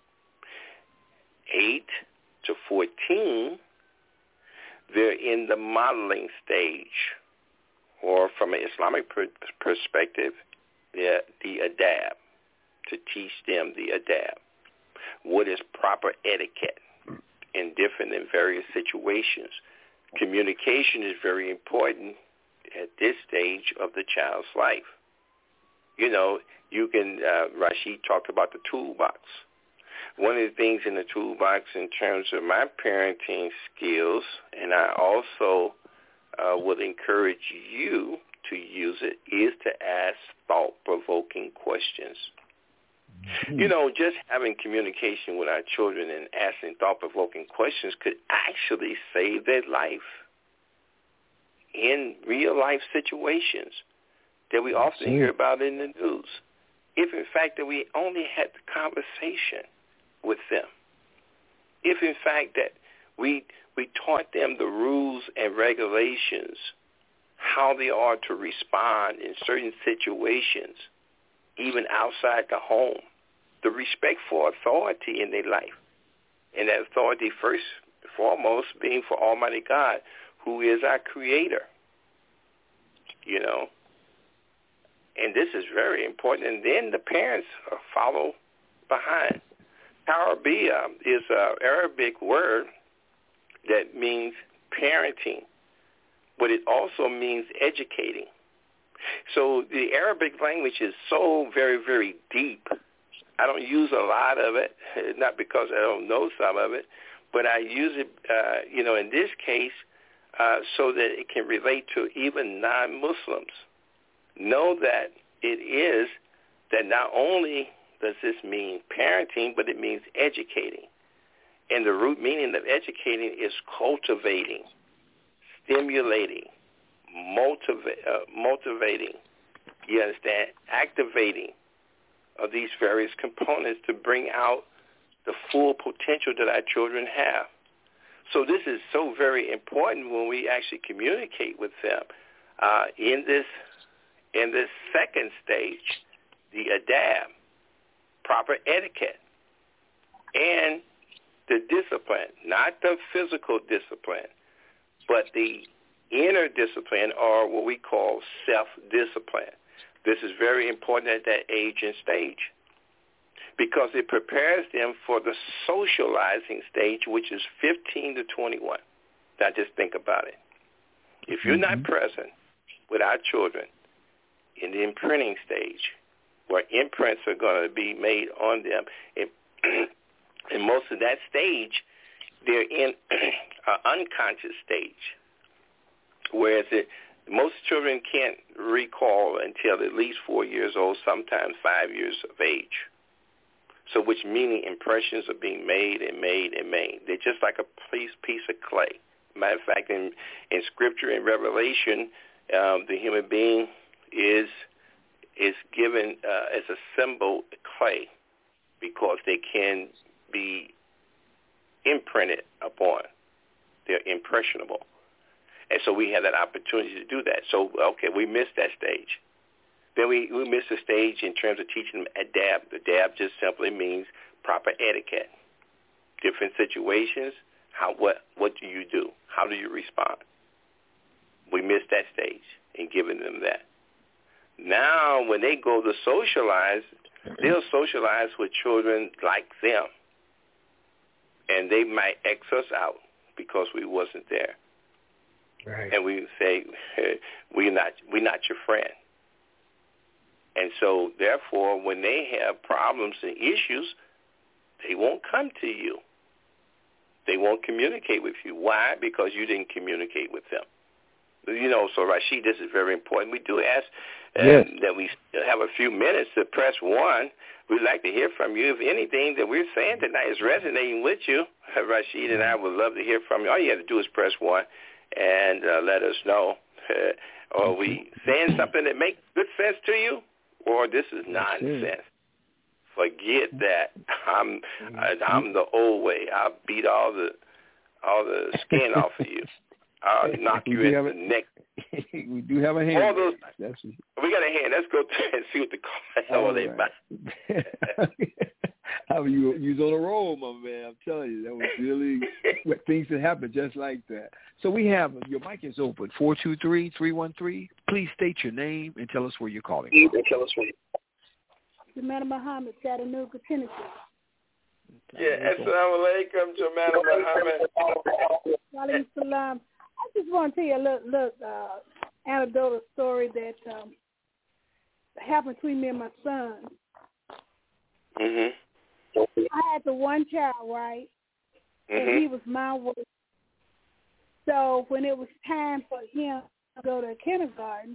8 to 14, they're in the modeling stage, or from an Islamic perspective, the adab, to teach them the adab. What is proper etiquette in different and various situations? Communication is very important at this stage of the child's life. You know, you can, Rashid talked about the toolbox. One of the things in the toolbox in terms of my parenting skills, and I also would encourage you to use it, is to ask thought-provoking questions. Mm-hmm. You know, just having communication with our children and asking thought-provoking questions could actually save their life in real-life situations that we often hear about in the news. If, in fact, that we only had the conversation with them. If, in fact, that we taught them the rules and regulations, how they are to respond in certain situations, even outside the home, the respect for authority in their life, and that authority first and foremost being for Almighty God, who is our creator, you know. And this is very important. And then the parents follow behind. Tarbiyah is an Arabic word that means parenting, but it also means educating. So the Arabic language is so very, very deep. I don't use a lot of it, not because I don't know some of it, but I use it, in this case, so that it can relate to even non-Muslims. Know that it is that not only does this mean parenting, but it means educating. And the root meaning of educating is cultivating, stimulating, motivating, you understand, activating of these various components to bring out the full potential that our children have. So this is so very important when we actually communicate with them. In this second stage, the adab, proper etiquette, and the discipline, not the physical discipline, but the inner discipline, or what we call self-discipline. This is very important at that age and stage because it prepares them for the socializing stage, which is 15 to 21. Now just think about it. If you're not present with our children in the imprinting stage, where imprints are going to be made on them, and most of that stage, they're in an unconscious stage, whereas most children can't recall until at least 4 years old, sometimes 5 years of age. So which meaning impressions are being made and made and made. They're just like a piece of clay. Matter of fact, in Scripture and Revelation, the human being is given as a symbol clay because they can be imprinted upon. They're impressionable. And so we have that opportunity to do that. So, okay, we missed that stage. Then we missed the stage in terms of teaching them adab. Adab just simply means proper etiquette. Different situations, what do you do? How do you respond? We missed that stage in giving them that. Now, when they go to socialize, they'll socialize with children like them. And they might X us out because we wasn't there. Right. And we say, we're not your friend. And so, therefore, when they have problems and issues, they won't come to you. They won't communicate with you. Why? Because you didn't communicate with them. You know, so Rashid, this is very important. We do ask that we have a few minutes to press 1. We'd like to hear from you. If anything that we're saying tonight is resonating with you, Rashid and I would love to hear from you. All you have to do is press 1 and let us know. Are we saying something that makes good sense to you, or this is nonsense Forget that. I'm the old way. I'll beat all the skin off of you. I'll knock you in the neck. We do have a hand. All those, we got a hand. Let's go and see what the hell they buy. You on a roll, my man. I'm telling you, that was really things that happen just like that. So we have your mic is open. 423-313. Please state your name and tell us where you're calling from. Jemana Muhammad, Chattanooga, Tennessee. Yeah, assalamu alaikum, Jemana Muhammad. Walaikum salam. I just want to tell you a little anecdotal story that happened between me and my son. Mhm. I had the one child, right? And he was my worst. So when it was time for him to go to kindergarten,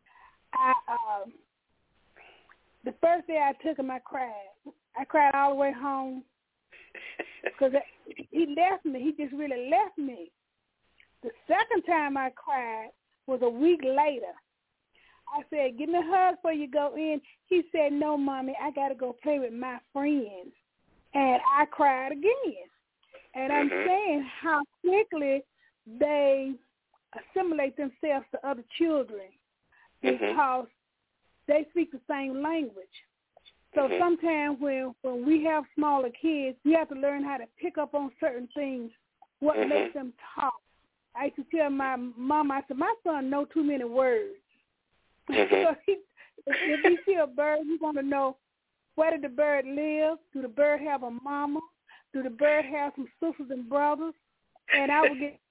the first day I took him, I cried. I cried all the way home because he left me. He just really left me. The second time I cried was a week later. I said, give me a hug before you go in. He said, no, Mommy, I got to go play with my friends. And I cried again. And I'm saying how quickly they assimilate themselves to other children because they speak the same language. So sometimes when we have smaller kids, we have to learn how to pick up on certain things, what makes them talk. I used to tell my mom, I said, my son knows too many words. So if you see a bird, you want to know, where did the bird live? Do the bird have a mama? Do the bird have some sisters and brothers? And I would get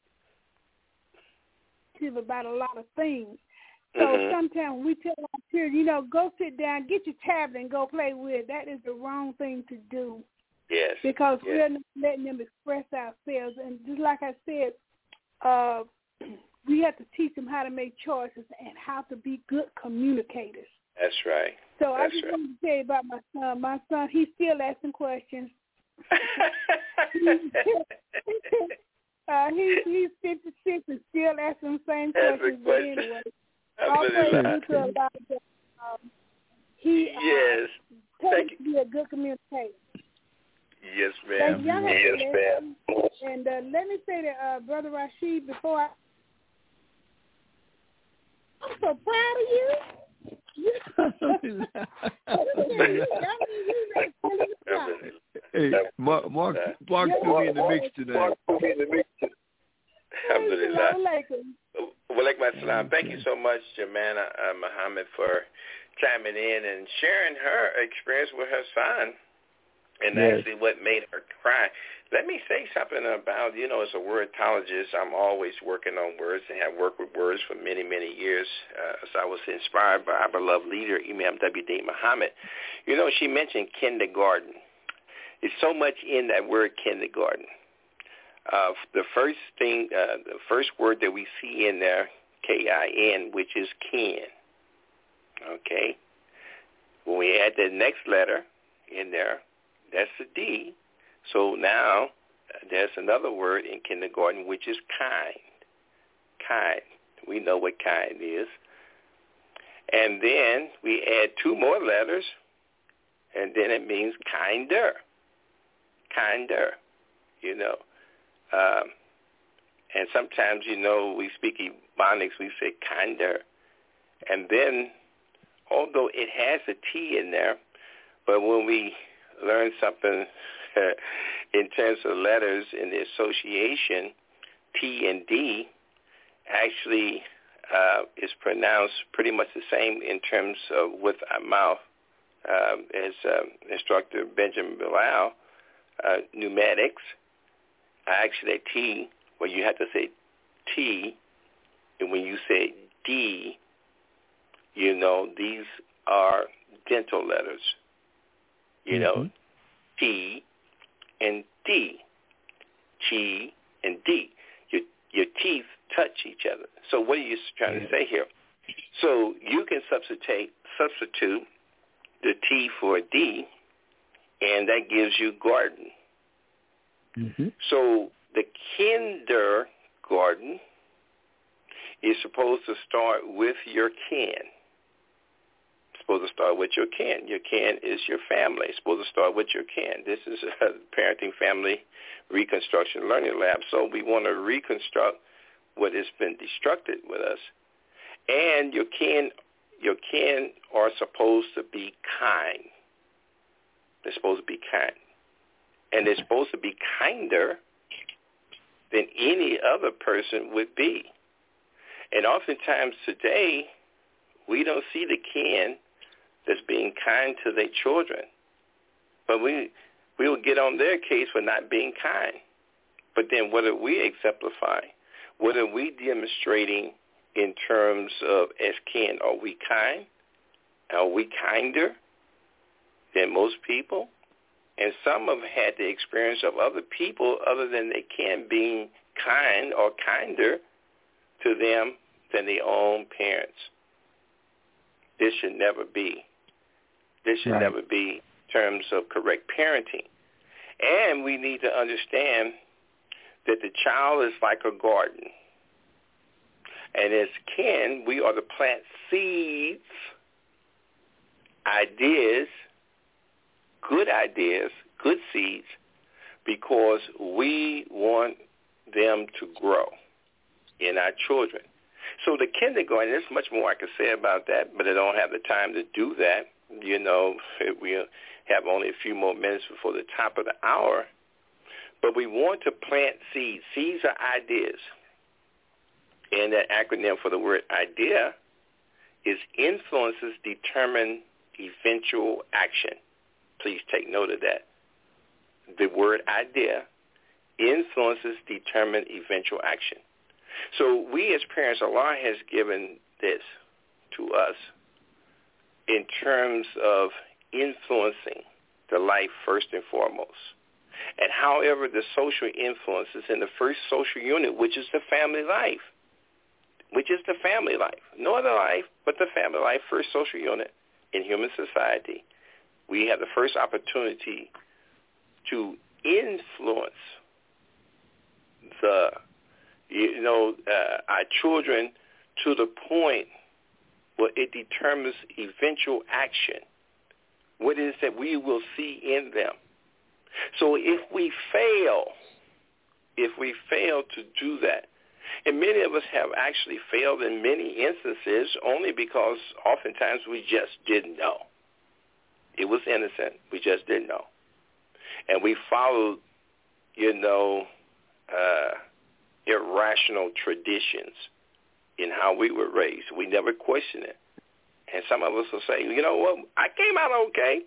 about a lot of things. So sometimes we tell our children, go sit down, get your tablet and go play with it. That is the wrong thing to do. Yes. Because we're not letting them express ourselves. And just like I said, we have to teach them how to make choices and how to be good communicators. That's right. So I just wanted to tell you about my son. My son, he's still asking questions. He's 56 and still asking the same questions. But anyway, I'll tell you to a lot of he tends to be a good communicator. Yes, ma'am. Yes, ma'am. And let me say to Brother Rashid, before I'm so proud of you. Hey, Mark threw me in the mix tonight. Alhamdulillah. Walaikum assalam. Thank you so much, Jemana Muhammad, for chiming in and sharing her experience with her son and actually what made her cry. Let me say something about, as a wordologist, I'm always working on words and have worked with words for many, many years. So I was inspired by our beloved leader, Imam W.D. Muhammad. She mentioned kindergarten. There's so much in that word kindergarten. The first word that we see in there, K-I-N, which is kin. Okay? When we add the next letter in there, that's a D. So now there's another word in kindergarten, which is kind. Kind. We know what kind is. And then we add two more letters, and then it means kinder. Kinder, and sometimes, we speak Ebonics, we say kinder. And then, although it has a T in there, but when we learn something in terms of letters in the association, T and D actually is pronounced pretty much the same in terms of with our mouth as instructor Benjamin Bilal, pneumatics. Actually, T, where you have to say T, and when you say D, these are dental letters. T and D, T and D. Your teeth touch each other. So what are you trying to say here? So you can substitute the T for a D, and that gives you garden. So the kindergarten is supposed to start with your kin. supposed to start with your kin. Your kin is your family. It's supposed to start with your kin. This is a Parenting Family Reconstruction Learning Lab. So we want to reconstruct what has been destructed with us. And your kin are supposed to be kind. They're supposed to be kind. And they're supposed to be kinder than any other person would be. And oftentimes today, we don't see the kin that's being kind to their children. But we will get on their case for not being kind. But then what are we exemplifying? What are we demonstrating in terms of as kin? Are we kind? Are we kinder than most people? And some have had the experience of other people other than they kin being kind or kinder to them than their own parents. This should never be. This should never be in terms of correct parenting. And we need to understand that the child is like a garden. And as kin, we are to plant seeds, ideas, good seeds, because we want them to grow in our children. So the kindergarten, there's much more I could say about that, but I don't have the time to do that. You know, we have only a few more minutes before the top of the hour. But we want to plant seeds. Seeds are ideas. And that acronym for the word idea is influences determine eventual action. Please take note of that. The word idea, influences determine eventual action. So we as parents, Allah has given this to us in terms of influencing the life first and foremost. And however the social influences in the first social unit, which is the family life, no other life but the family life, first social unit in human society, we have the first opportunity to influence our children to the point where it determines eventual action, what it is that we will see in them. So if we fail to do that, and many of us have actually failed in many instances only because oftentimes we just didn't know. It was innocent. We just didn't know. And we followed, irrational traditions in how we were raised. We never questioned it. And some of us will say, you know what, I came out okay.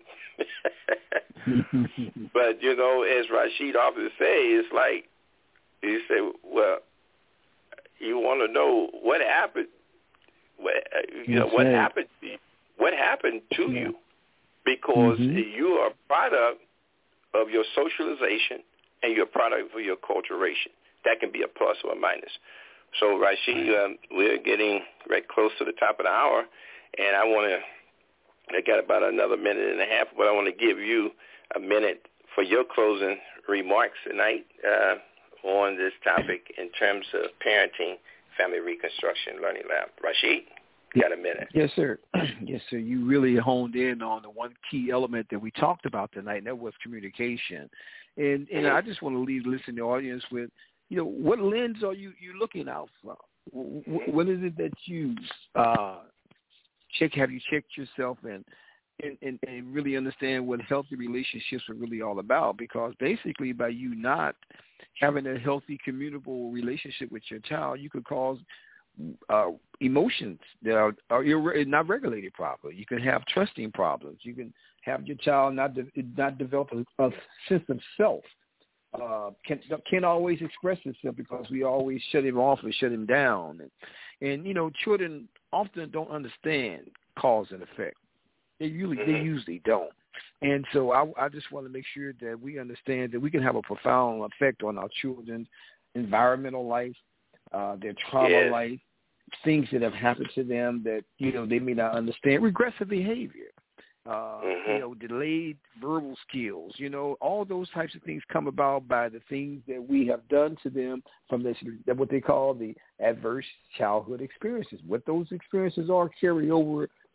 But, as Rashid often says, it's like, he said, well, you want to know what happened, what happened to you, because you are a product of your socialization and you're a product of your acculturation. That can be a plus or a minus. So, Rashid, we're getting right close to the top of the hour, and I got about another minute and a half, but I want to give you a minute for your closing remarks tonight on this topic in terms of parenting, family reconstruction, learning lab. Rashid, you got a minute. Yes, sir. Yes, sir. You really honed in on the one key element that we talked about tonight, and that was communication. And I just want to leave the listening audience with, what lens are you looking out for? What is it that you check? Have you checked yourself and really understand what healthy relationships are really all about? Because basically by you not having a healthy, communicable relationship with your child, you could cause emotions that are not regulated properly. You can have trusting problems. You can have your child not develop a sense of self. Can't always express himself because we always shut him off or shut him down. And children often don't understand cause and effect. They usually don't. And so I just want to make sure that we understand that we can have a profound effect on our children's environmental life, their trauma life, things that have happened to them that, they may not understand, regressive behavior. Delayed verbal skills, all those types of things come about by the things that we have done to them from this, what they call the adverse childhood experiences. What those experiences are carry over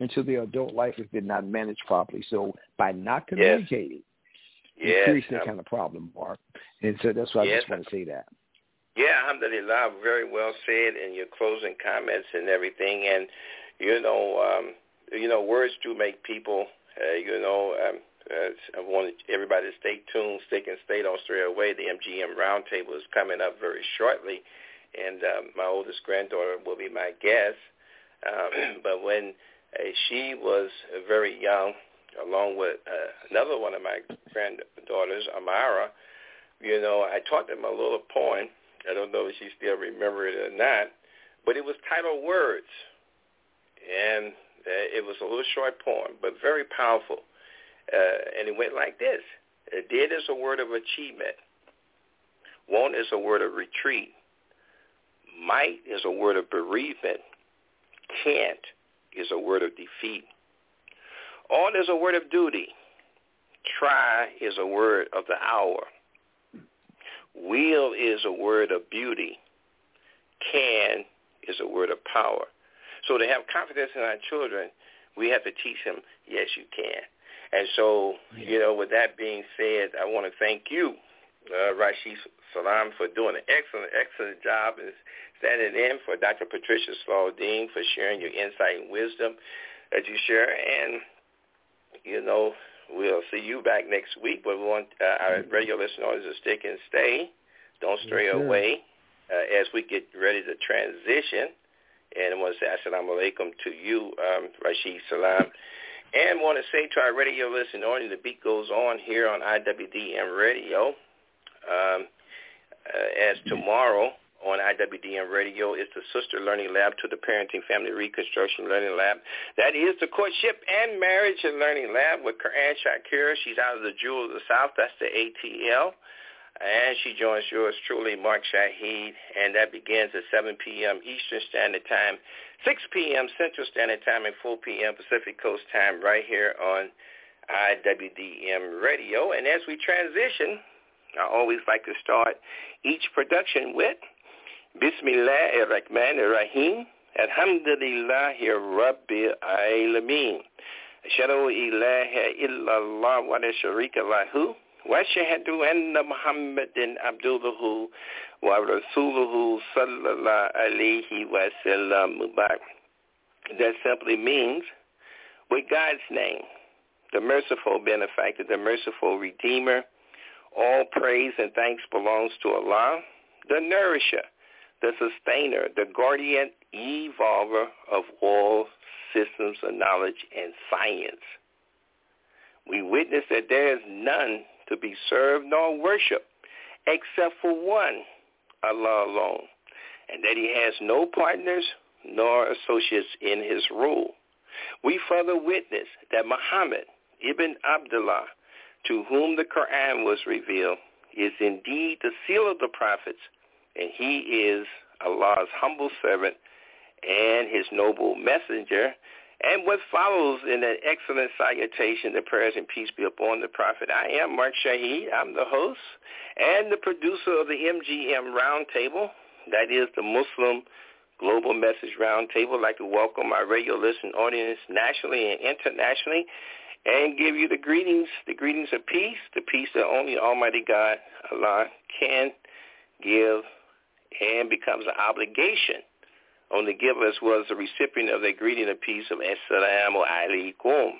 into their adult life if they're not managed properly. So by not communicating, it creates that kind of problem, Mark. And so that's why I just want to say that. Yeah, alhamdulillah, very well said in your closing comments and everything. And, words do make people, I want everybody to stay tuned, stick and stay, don't stray away. The MGM Roundtable is coming up very shortly, and my oldest granddaughter will be my guest. But when she was very young, along with another one of my granddaughters, Amara, I taught them a little poem. I don't know if she still remember it or not, but it was titled Words. And it was a little short poem, but very powerful. And it went like this. Did is a word of achievement. Want is a word of retreat. Might is a word of bereavement. Can't is a word of defeat. On is a word of duty. Try is a word of the hour. Will is a word of beauty. Can is a word of power. So to have confidence in our children, we have to teach them, yes, you can. And so, with that being said, I want to thank you, Rashid Salam, for doing an excellent job and standing in for Dr. Patricia Slauldeen for sharing your insight and wisdom that you share. And, we'll see you back next week, but we want our radio listeners to stick and stay. Don't stray away as we get ready to transition. And I want to say assalamu alaikum to you, Rashid Salam. And want to say to our radio listening audience, the beat goes on here on IWDM Radio. As tomorrow on IWDM Radio is the Sister Learning Lab to the Parenting Family Reconstruction Learning Lab. That is the Courtship and Marriage and Learning Lab with Quran Shakira. She's out of the Jewel of the South. That's the ATL. And she joins yours truly, Mark Shahid, and that begins at 7 p.m. Eastern Standard Time, 6 p.m. Central Standard Time, and 4 p.m. Pacific Coast Time right here on IWDM Radio. And as we transition, I always like to start each production with Bismillah ar-Rahman ar-Rahim, Alhamdulillahi Rabbil Alameen, Ashhadu ilaha illallah wa la sharika lahu, وَأَشْهَدُ أَنَّ مُحَمَّدًا عَبْدُهُ وَرَسُولُهُ صَلَّى اللَّهُ عَلَيْهِ وَسَلَّمَ. That simply means, with God's name, the merciful benefactor, the merciful redeemer, all praise and thanks belongs to Allah, the nourisher, the sustainer, the guardian, evolver of all systems of knowledge and science. We witness that there is none to be served nor worshiped except for one, Allah alone, and that he has no partners nor associates in his rule. We further witness that Muhammad ibn Abdullah, to whom the Quran was revealed, is indeed the seal of the prophets, and he is Allah's humble servant and his noble messenger. And what follows in an excellent salutation, the prayers and peace be upon the Prophet. I am Mark Shahid. I'm the host and the producer of the MGM Roundtable. That is the Muslim Global Message Roundtable. I'd like to welcome our radio listening audience nationally and internationally and give you the greetings of peace, the peace that only Almighty God, Allah, can give and becomes an obligation on the giver as well as the recipient of the greeting of peace of Assalamu Alaikum.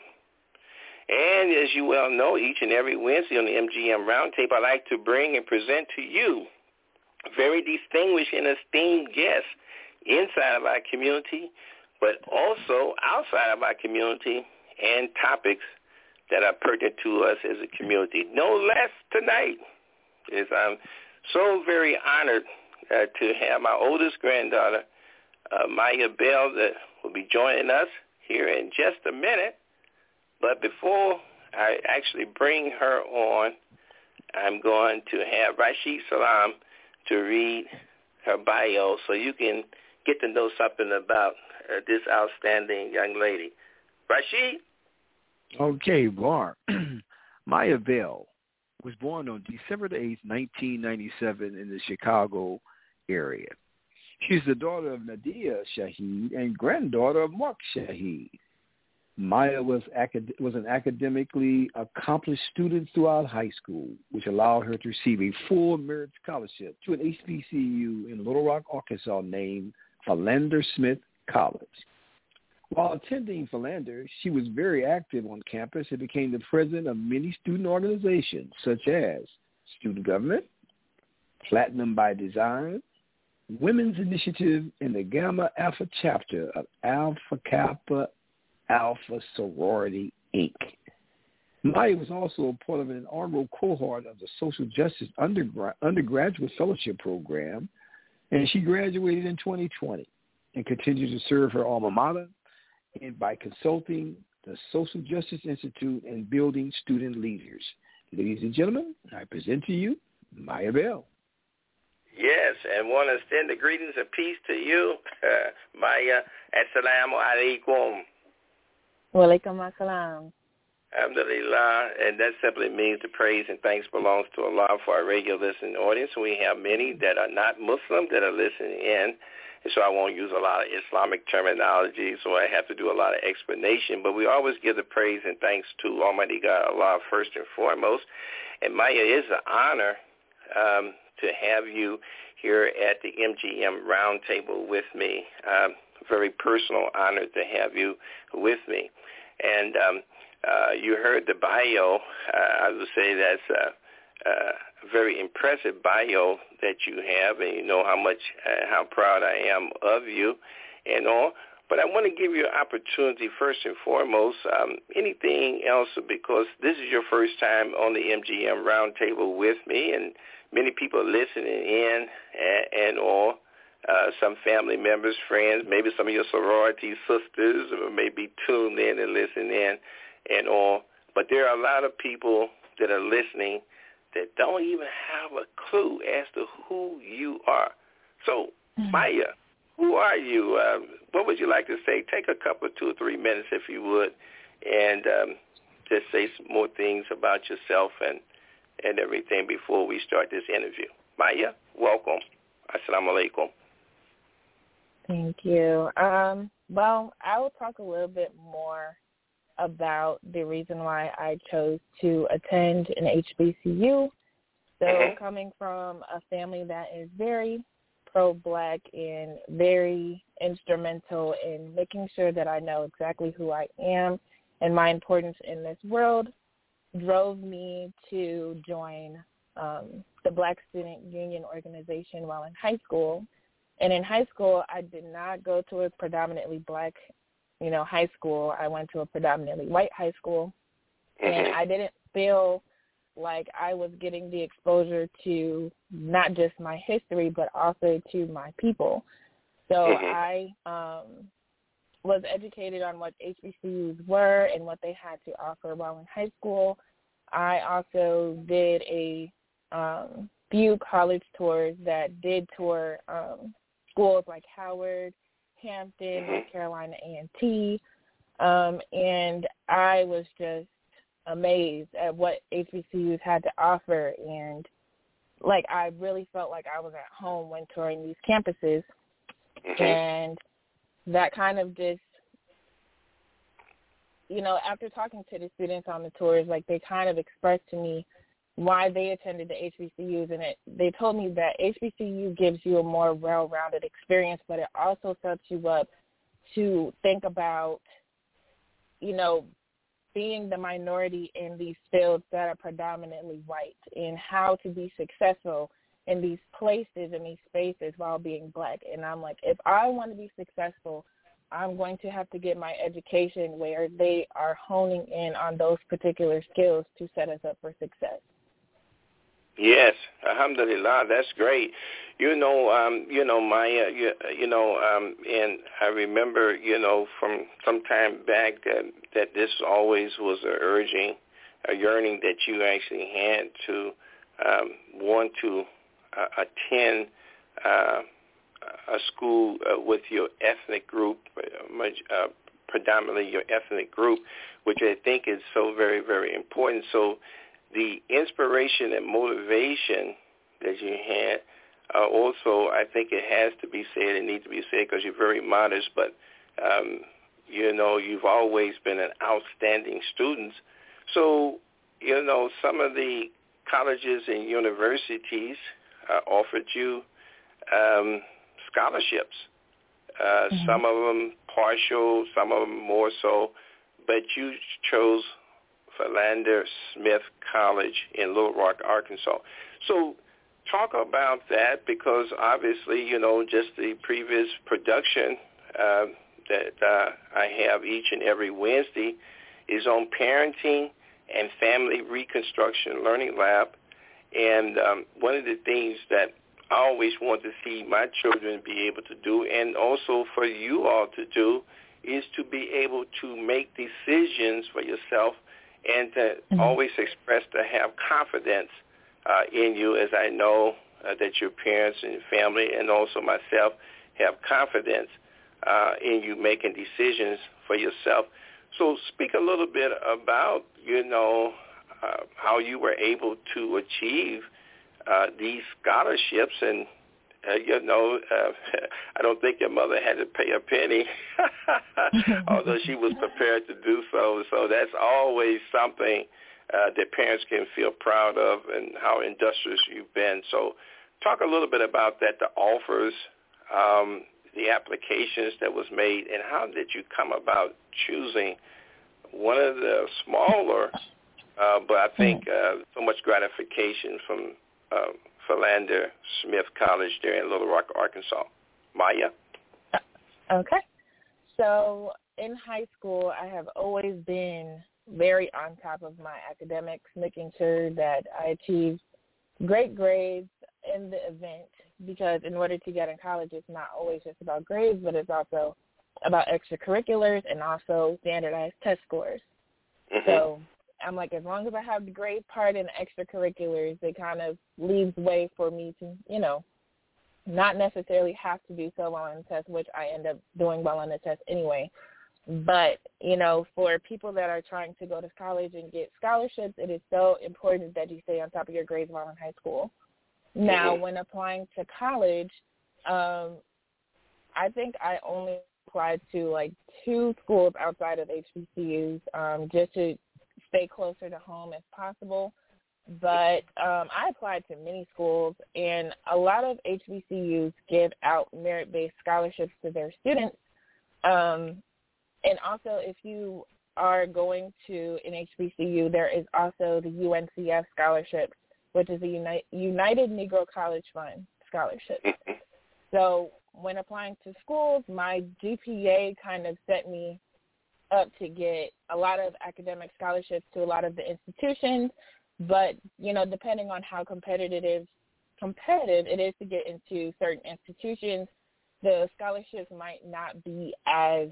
And as you well know, each and every Wednesday on the MGM Roundtable, I like to bring and present to you very distinguished and esteemed guests inside of our community, but also outside of our community, and topics that are pertinent to us as a community. No less tonight is I'm so very honored to have my oldest granddaughter, Maya Bell, that will be joining us here in just a minute. But before I actually bring her on, I'm going to have Rashid Salam to read her bio so you can get to know something about this outstanding young lady. Rashid? Okay, Mark. Maya Bell was born on December the 8th, 1997 in the Chicago area. She's the daughter of Nadia Shahid and granddaughter of Mark Shahid. Maya was an academically accomplished student throughout high school, which allowed her to receive a full merit scholarship to an HBCU in Little Rock, Arkansas, named Philander Smith College. While attending Philander, she was very active on campus and became the president of many student organizations, such as Student Government, Platinum by Design, Women's Initiative, and the Gamma Alpha chapter of Alpha Kappa Alpha Sorority, Inc. Maya was also a part of an inaugural cohort of the Social Justice Undergraduate Fellowship Program, and she graduated in 2020 and continues to serve her alma mater and by consulting the Social Justice Institute and building student leaders. Ladies and gentlemen, I present to you Maya Bell. Yes, and want to extend the greetings of peace to you, Maya. Assalamu alaikum. Walaikum assalam. Alhamdulillah, and that simply means the praise and thanks belongs to Allah for our regular listening audience. We have many that are not Muslim that are listening in, and so I won't use a lot of Islamic terminology, so I have to do a lot of explanation, but we always give the praise and thanks to Almighty God, Allah, first and foremost. And Maya, it's an honor to have you here at the MGM Roundtable with me. Very personal honor to have you with me. And you heard the bio. I would say that's a very impressive bio that you have, and you know how proud I am of you and all. But I want to give you an opportunity, first and foremost, anything else, because this is your first time on the MGM Roundtable with me, and many people listening in and all. Some family members, friends, maybe some of your sorority sisters may be tuned in and listening in and all. But there are a lot of people that are listening that don't even have a clue as to who you are. So, Maya, who are you? What would you like to say? Take a couple of 2 or 3 minutes, if you would, and just say some more things about yourself and everything before we start this interview. Maya, welcome. Assalamu alaikum. Thank you. Well, I will talk a little bit more about the reason why I chose to attend an HBCU. So coming from a family that is very pro-Black and very instrumental in making sure that I know exactly who I am and my importance in this world, drove me to join the Black Student Union organization while in high school. And in high school, I did not go to a predominantly Black, high school. I went to a predominantly white high school, and I didn't feel like I was getting the exposure to not just my history, but also to my people. So I was educated on what HBCUs were and what they had to offer while in high school. I also did a few college tours that did tour schools like Howard, Hampton, North Carolina A&T, and I was just amazed at what HBCUs had to offer, and I really felt like I was at home when touring these campuses, and that kind of just, after talking to the students on the tours, they kind of expressed to me why they attended the HBCUs, and they told me that HBCU gives you a more well-rounded experience, but it also sets you up to think about, being the minority in these fields that are predominantly white and how to be successful in these places and these spaces while being Black. And I'm like, if I want to be successful, I'm going to have to get my education where they are honing in on those particular skills to set us up for success. Yes, alhamdulillah, that's great. Maya, and I remember, from some time back that this always was a yearning that you actually had to want to attend a school with your ethnic group, predominantly your ethnic group, which I think is so very, very important. So the inspiration and motivation that you had, also, I think it has to be said, it needs to be said because you're very modest, but you've always been an outstanding student. So, some of the colleges and universities offered you scholarships. Some of them partial, some of them more so, but you chose Philander Smith College in Little Rock, Arkansas. So talk about that, because obviously, just the previous production that I have each and every Wednesday is on Parenting and Family Reconstruction Learning Lab. And one of the things that I always want to see my children be able to do, and also for you all to do, is to be able to make decisions for yourself and to always express, to have confidence in you, as I know that your parents and your family and also myself have confidence in you making decisions for yourself. So speak a little bit about, how you were able to achieve these scholarships. And, I don't think your mother had to pay a penny, although she was prepared to do so. So that's always something that parents can feel proud of, and how industrious you've been. So talk a little bit about that, the offers, the applications that was made, and how did you come about choosing one of the smaller, but I think so much gratification from Philander Smith College there in Little Rock, Arkansas. Maya? Okay. So in high school, I have always been very on top of my academics, making sure that I achieved great grades in the event, because in order to get in college, it's not always just about grades, but it's also about extracurriculars and also standardized test scores. So I'm like, as long as I have the grade part in extracurriculars, it kind of leaves way for me to, not necessarily have to do so well on the test, which I end up doing well on the test anyway. But, for people that are trying to go to college and get scholarships, it is so important that you stay on top of your grades while in high school. Now, when applying to college, I think I only applied to, 2 schools outside of HBCUs just to stay closer to home as possible. But I applied to many schools, and a lot of HBCUs give out merit-based scholarships to their students. And also, if you are going to an HBCU, there is also the UNCF scholarship, which is the United Negro College Fund scholarship. So when applying to schools, my GPA kind of set me up to get a lot of academic scholarships to a lot of the institutions. But, depending on how competitive it is to get into certain institutions, the scholarships might not be as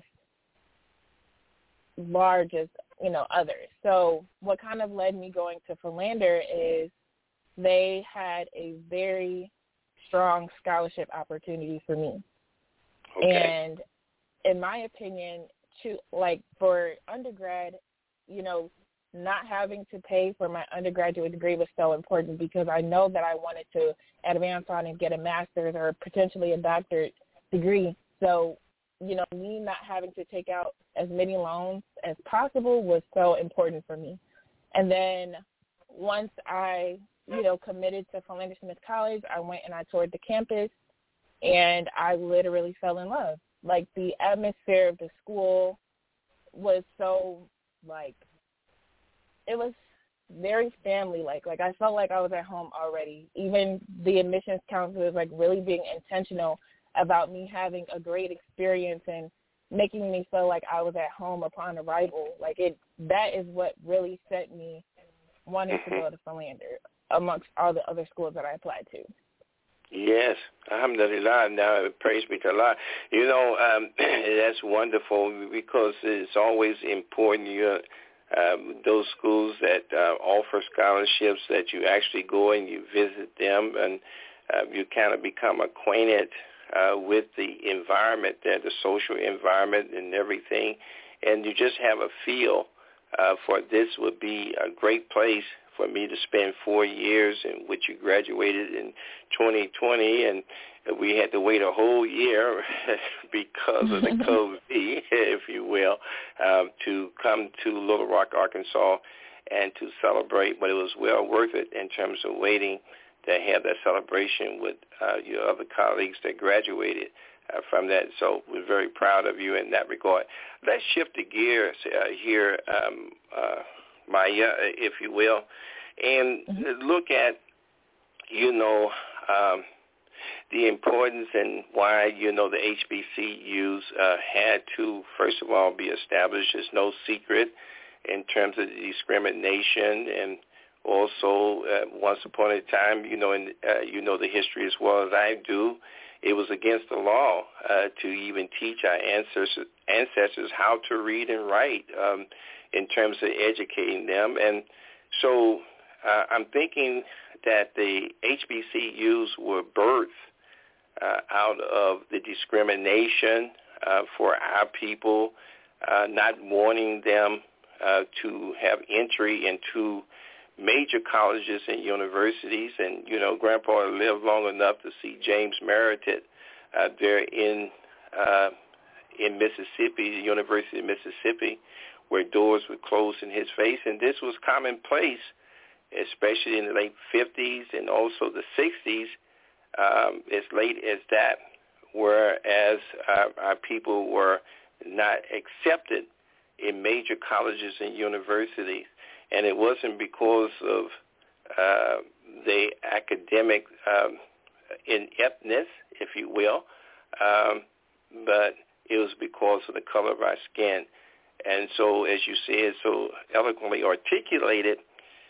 large as, others. So what kind of led me going to Philander is they had a very strong scholarship opportunity for me. Okay. And in my opinion, for undergrad, not having to pay for my undergraduate degree was so important, because I know that I wanted to advance on and get a master's or potentially a doctorate degree. So, me not having to take out as many loans as possible was so important for me. And then once I, committed to Philander Smith College, I went and I toured the campus, and I literally fell in love. The atmosphere of the school was so, it was very family-like. I felt like I was at home already. Even the admissions counselors, really being intentional about me having a great experience and making me feel like I was at home upon arrival. That is what really set me wanting to go to Philander amongst all the other schools that I applied to. Yes, alhamdulillah. Now, praise be to Allah. That's wonderful, because it's always important, those schools that offer scholarships, that you actually go and you visit them, and you kind of become acquainted with the environment there, the social environment and everything, and you just have a feel for this would be a great place for me to spend 4 years, in which you graduated in 2020, and we had to wait a whole year because of the COVID, if you will, to come to Little Rock, Arkansas, and to celebrate. But it was well worth it in terms of waiting to have that celebration with your other colleagues that graduated from that. So we're very proud of you in that regard. Let's shift the gears here, Maya, if you will, and look at, the importance and why, the HBCUs had to, first of all, be established. It's no secret in terms of the discrimination, and also once upon a time, the history as well as I do, it was against the law to even teach our ancestors how to read and write in terms of educating them. And so I'm thinking that the HBCUs were birthed out of the discrimination for our people, not wanting them to have entry into major colleges and universities. And, Grandpa lived long enough to see James Merited there in Mississippi, the University of Mississippi, where doors were closed in his face. And this was commonplace, especially in the late 50s and also the 60s, as late as that, whereas our people were not accepted in major colleges and universities. And it wasn't because of the academic ineptness, if you will, but it was because of the color of our skin. And so, as you said, so eloquently articulated,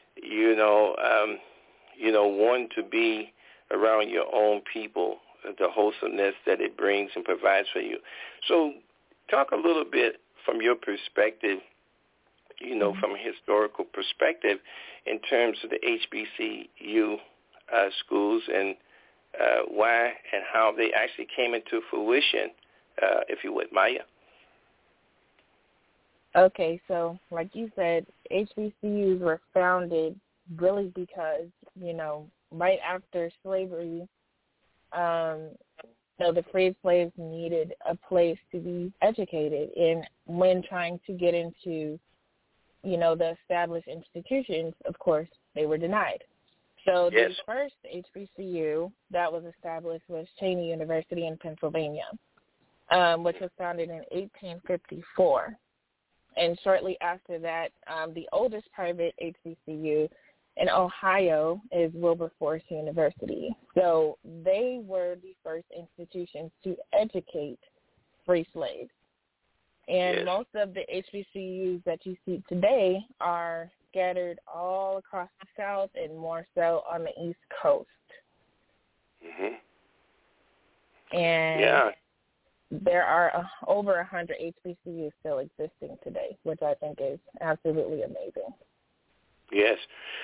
wanting to be around your own people, the wholesomeness that it brings and provides for you. So talk a little bit from your perspective, from a historical perspective, in terms of the HBCU schools and why and how they actually came into fruition, if you would, Maya. Okay, so like you said, HBCUs were founded really because, right after slavery, the freed slaves needed a place to be educated. And when trying to get into, the established institutions, of course, they were denied. So the first HBCU that was established was Cheyney University in Pennsylvania, which was founded in 1854. And shortly after that, the oldest private HBCU in Ohio is Wilberforce University. So they were the first institutions to educate free slaves. And most of the HBCUs that you see today are scattered all across the South and more so on the East Coast. And there are over 100 HBCUs still existing today, which I think is absolutely amazing. Yes.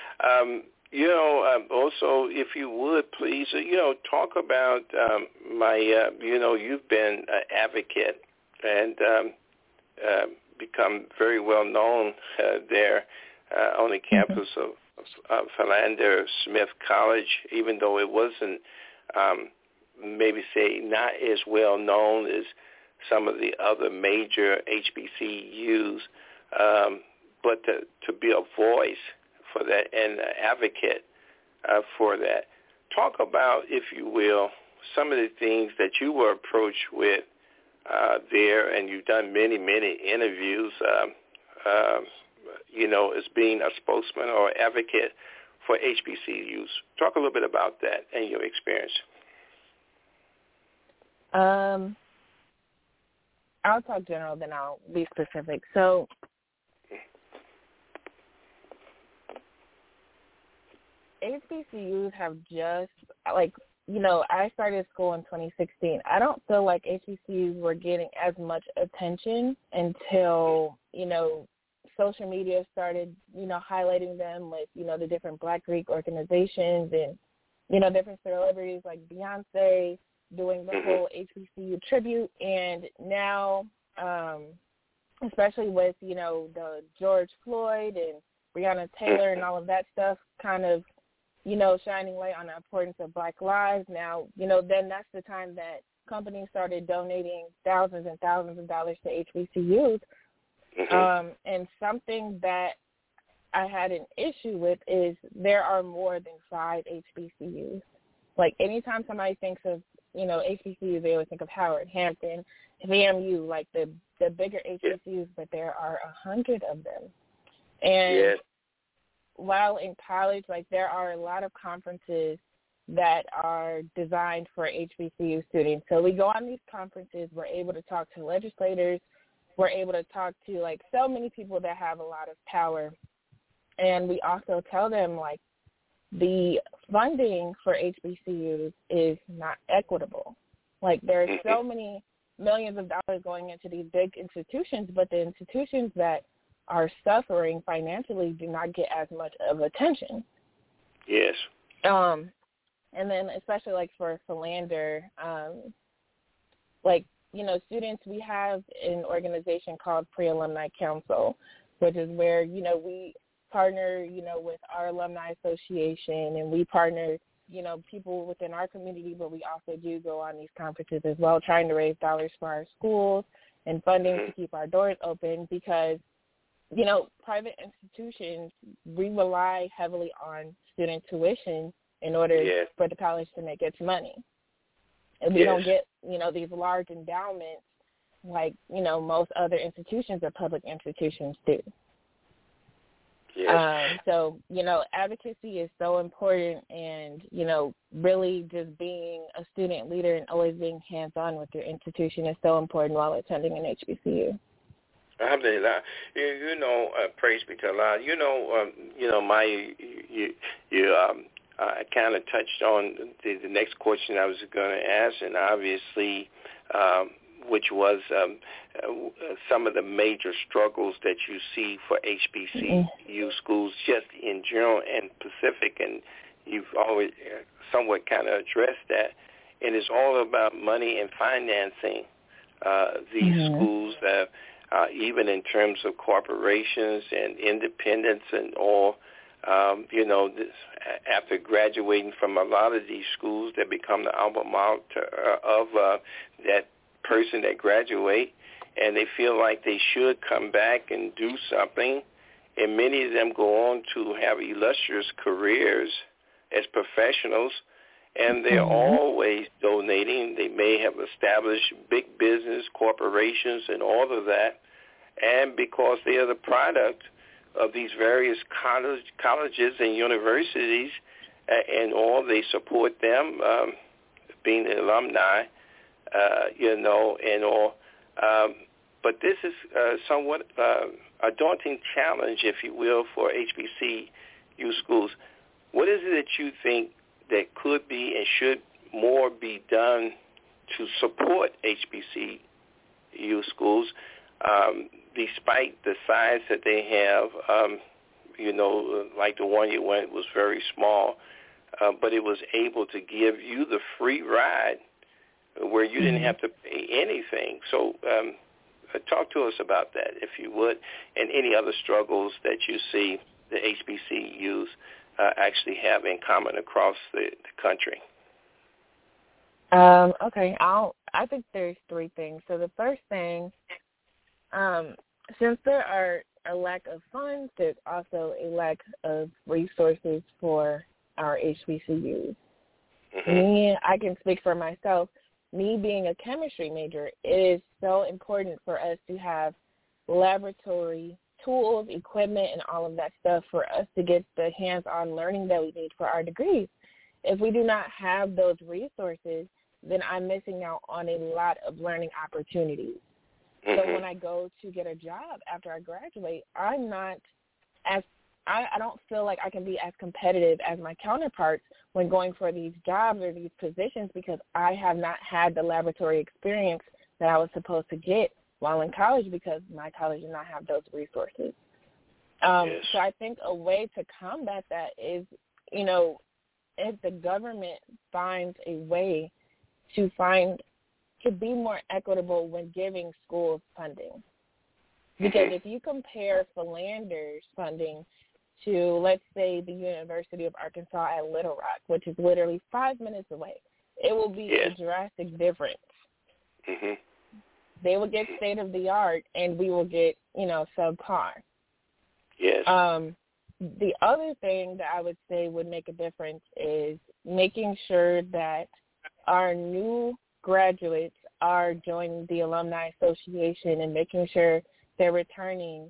Also, if you would, please, talk about you've been an advocate and become very well known there on the campus of Philander Smith College, even though it wasn't maybe say not as well known as some of the other major HBCUs, but to be a voice for that and an advocate for that. Talk about, if you will, some of the things that you were approached with there, and you've done many, many interviews, as being a spokesman or advocate for HBCUs. Talk a little bit about that and your experience. I'll talk general, then I'll be specific. So HBCUs have just, I started school in 2016. I don't feel like HBCUs were getting as much attention until, social media started, highlighting them with, the different Black Greek organizations and, different celebrities like Beyonce doing the whole HBCU tribute. And now, especially with, the George Floyd and Breonna Taylor and all of that stuff kind of, shining light on the importance of Black lives. Now, then that's the time that companies started donating thousands and thousands of dollars to HBCUs. And something that I had an issue with is there are more than 5 HBCUs. Like, anytime somebody thinks of, HBCUs, they always think of Howard, Hampton, VMU, like the bigger HBCUs, but there are 100 of them. And while in college, like, there are a lot of conferences that are designed for HBCU students. So we go on these conferences, we're able to talk to legislators, we're able to talk to, like, so many people that have a lot of power. And we also tell them, like, the funding for HBCUs is not equitable. Like, there are so many millions of dollars going into these big institutions, but the institutions that are suffering financially do not get as much of attention. Yes. And then especially, like, for Philander, students, we have an organization called Pre-Alumni Council, which is where, we partner, with our alumni association, and we partner, people within our community, but we also do go on these conferences as well, trying to raise dollars for our schools and funding to keep our doors open because, private institutions, we rely heavily on student tuition in order for the college to make its money. And we don't get, these large endowments like, most other institutions or public institutions do. Yes. So, advocacy is so important, and, really just being a student leader and always being hands-on with your institution is so important while attending an HBCU. Alhamdulillah. Praise be to Allah. I kind of touched on the next question I was going to ask, and obviously, which was some of the major struggles that you see for HBCU schools just in general and Pacific, and you've always somewhat kind of addressed that. And it's all about money and financing these schools, even in terms of corporations and independents and all. After graduating from a lot of these schools that become the alma mater of that person that graduate, and they feel like they should come back and do something, and many of them go on to have illustrious careers as professionals, and they're always donating. They may have established big business corporations and all of that, and because they are the product of these various colleges and universities and all, they support them, being alumni, and all. But this is somewhat a daunting challenge, if you will, for HBCU schools. What is it that you think that could be and should more be done to support HBCU schools, despite the size that they have? Like the one you went was very small, but it was able to give you the free ride where you didn't have to pay anything. So talk to us about that, if you would, and any other struggles that you see the HBCUs actually have in common across the country. Okay, I think there's 3 things. So the first thing, since there are a lack of funds, there's also a lack of resources for our HBCUs. I can speak for myself. Me being a chemistry major, it is so important for us to have laboratory tools, equipment, and all of that stuff for us to get the hands-on learning that we need for our degrees. If we do not have those resources, then I'm missing out on a lot of learning opportunities. So when I go to get a job after I graduate, I don't feel like I can be as competitive as my counterparts when going for these jobs or these positions because I have not had the laboratory experience that I was supposed to get while in college because my college did not have those resources. So I think a way to combat that is, if the government finds a way to be more equitable when giving schools funding. Because if you compare Philander's funding to, let's say, the University of Arkansas at Little Rock, which is literally 5 minutes away, it will be a drastic difference. Mm-hmm. They will get state-of-the-art, and we will get, subpar. Yes. The other thing that I would say would make a difference is making sure that our new graduates are joining the Alumni Association and making sure they're returning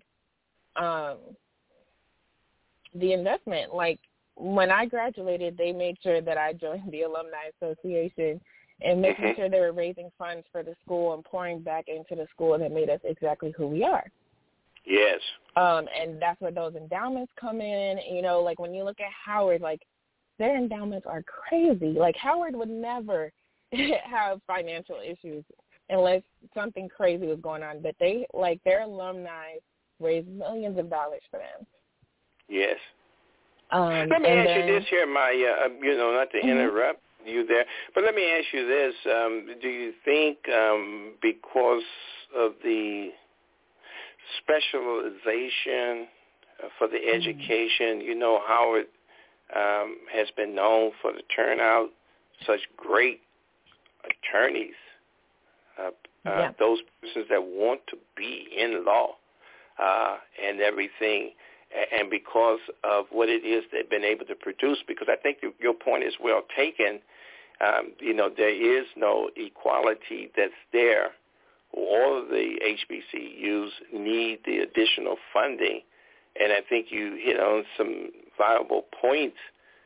the investment. Like, when I graduated, they made sure that I joined the Alumni Association and making sure they were raising funds for the school and pouring back into the school that made us exactly who we are. Yes. And that's where those endowments come in. Like when you look at Howard, like their endowments are crazy. Like Howard would never have financial issues unless something crazy was going on. But they, like, their alumni raise millions of dollars for them. Yes. Let me ask you this here, Maya, not to interrupt you there, but let me ask you this. Do you think because of the specialization for the education, Howard has been known for the turnout, such great attorneys, those persons that want to be in law and everything, and because of what it is they've been able to produce, because I think your point is well taken, there is no equality that's there. All of the HBCUs need the additional funding, and I think you hit on some viable points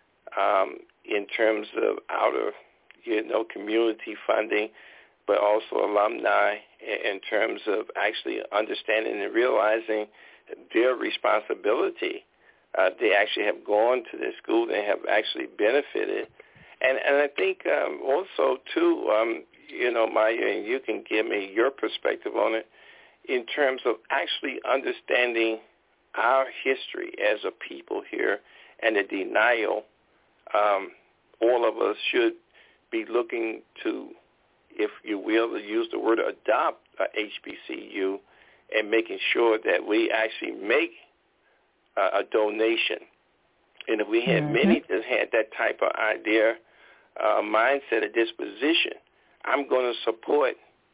in terms of outer, community funding, but also alumni in terms of actually understanding and realizing their responsibility. They actually have gone to their school. They have actually benefited. And I think also, too, Maya, and you can give me your perspective on it, in terms of actually understanding our history as a people here and the denial. All of us should be looking to, if you will, use the word adopt a HBCU and making sure that we actually make a donation. And if we had many that had that type of idea, mindset, a disposition, I'm going to support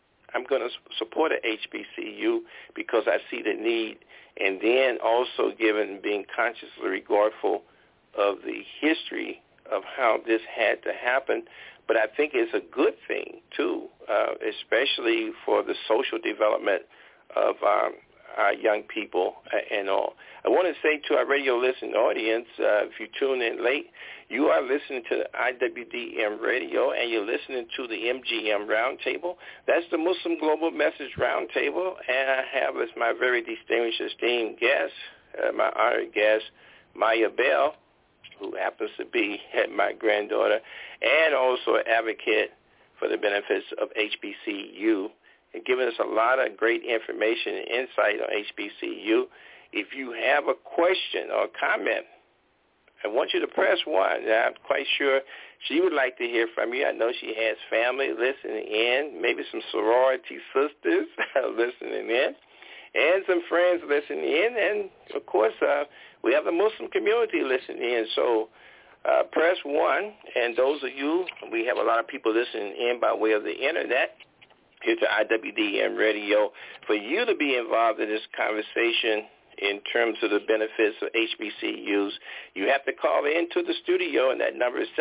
a HBCU because I see the need, and then also being consciously regardful of the history of how this had to happen. But I think it's a good thing, too, especially for the social development of our young people and all. I want to say to our radio listening audience, if you tune in late, you are listening to IWDM Radio, and you're listening to the MGM Roundtable. That's the Muslim Global Message Roundtable, and I have as my very distinguished, esteemed guest, my honored guest, Maya Bell, who happens to be my granddaughter, and also an advocate for the benefits of HBCU, and giving us a lot of great information and insight on HBCU. If you have a question or comment, I want you to press 1. I'm quite sure she would like to hear from you. I know she has family listening in, maybe some sorority sisters listening in, and some friends listening in. And, of course, we have the Muslim community listening in. So press 1. And those of you, we have a lot of people listening in by way of the Internet here to IWDM Radio. For you to be involved in this conversation in terms of the benefits of HBCUs, you have to call into the studio, and that number is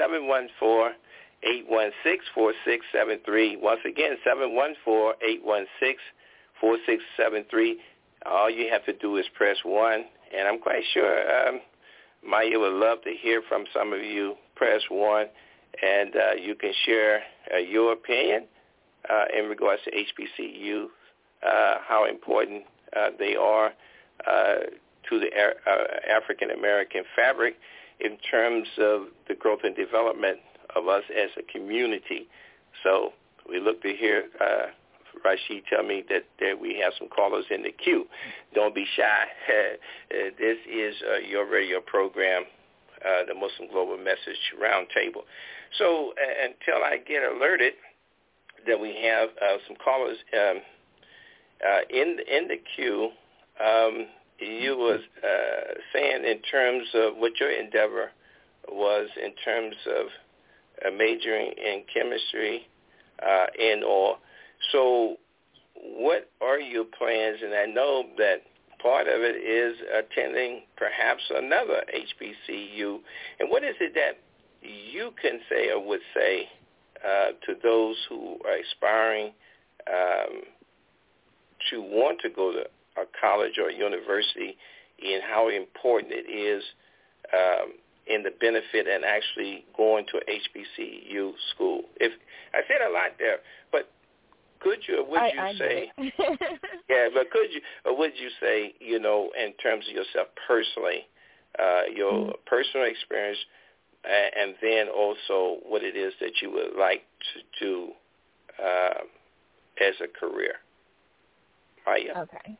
714-816-4673. Once again, 714-816-4673. All you have to do is press 1, and I'm quite sure Maya would love to hear from some of you. Press 1, and you can share your opinion in regards to HBCU, how important they are to the African-American fabric in terms of the growth and development of us as a community. So we look to hear Rashid tell me that we have some callers in the queue. Don't be shy. This is your radio program, the Muslim Global Message Roundtable. So until I get alerted that we have some callers in the queue, you was saying in terms of what your endeavor was in terms of majoring in chemistry and all. So what are your plans? And I know that part of it is attending perhaps another HBCU. And what is it that you can say or would say to those who are aspiring to want to go to a college or a university, and how important it is in the benefit and actually going to a HBCU school? If I said a lot there, but could you or would you say, but could you or would you say, you know, in terms of yourself personally, your personal experience, and then also what it is that you would like to do as a career? Maya. Okay.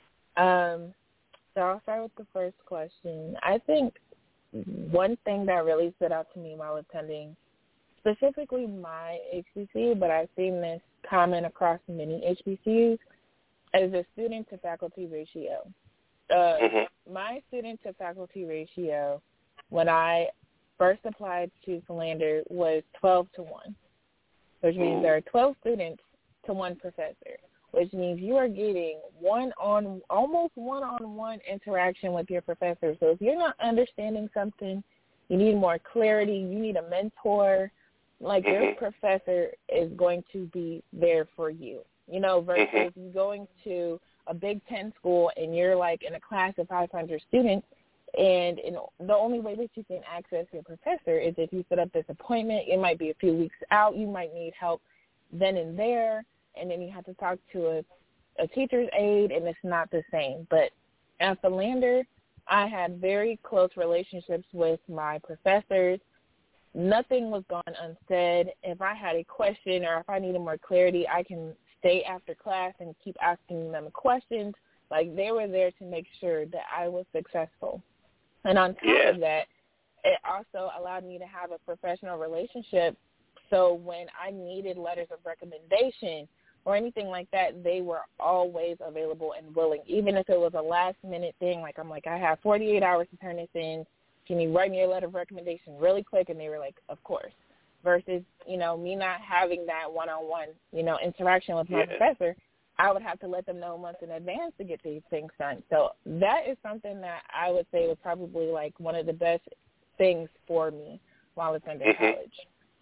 So I'll start with the first question. I think one thing that really stood out to me while attending specifically my HBCU, but I've seen this common across many HBCUs, is the student-to-faculty ratio. My student-to-faculty ratio, when I first applied to Philander, was 12-1, which means there are 12 students to one professor, which means you are getting almost one-on-one interaction with your professor. So if you're not understanding something, you need more clarity, you need a mentor, like your professor is going to be there for you, you know, versus you going to a Big Ten school and you're like in a class of 500 students, and the only way that you can access your professor is if you set up this appointment. It might be a few weeks out. You might need help then and there, and then you have to talk to a teacher's aide, and it's not the same. But at Philander, I had very close relationships with my professors. Nothing was gone unsaid. If I had a question or if I needed more clarity, I can stay after class and keep asking them questions. Like, they were there to make sure that I was successful. And on top of that, it also allowed me to have a professional relationship. So when I needed letters of recommendation or anything like that, they were always available and willing, even if it was a last-minute thing. Like, I'm like, I have 48 hours to turn this in. Can you write me a letter of recommendation really quick? And they were like, of course. Versus, you know, me not having that one-on-one, you know, interaction with my professor, I would have to let them know months in advance to get these things done. So that is something that I would say was probably like one of the best things for me while attending college.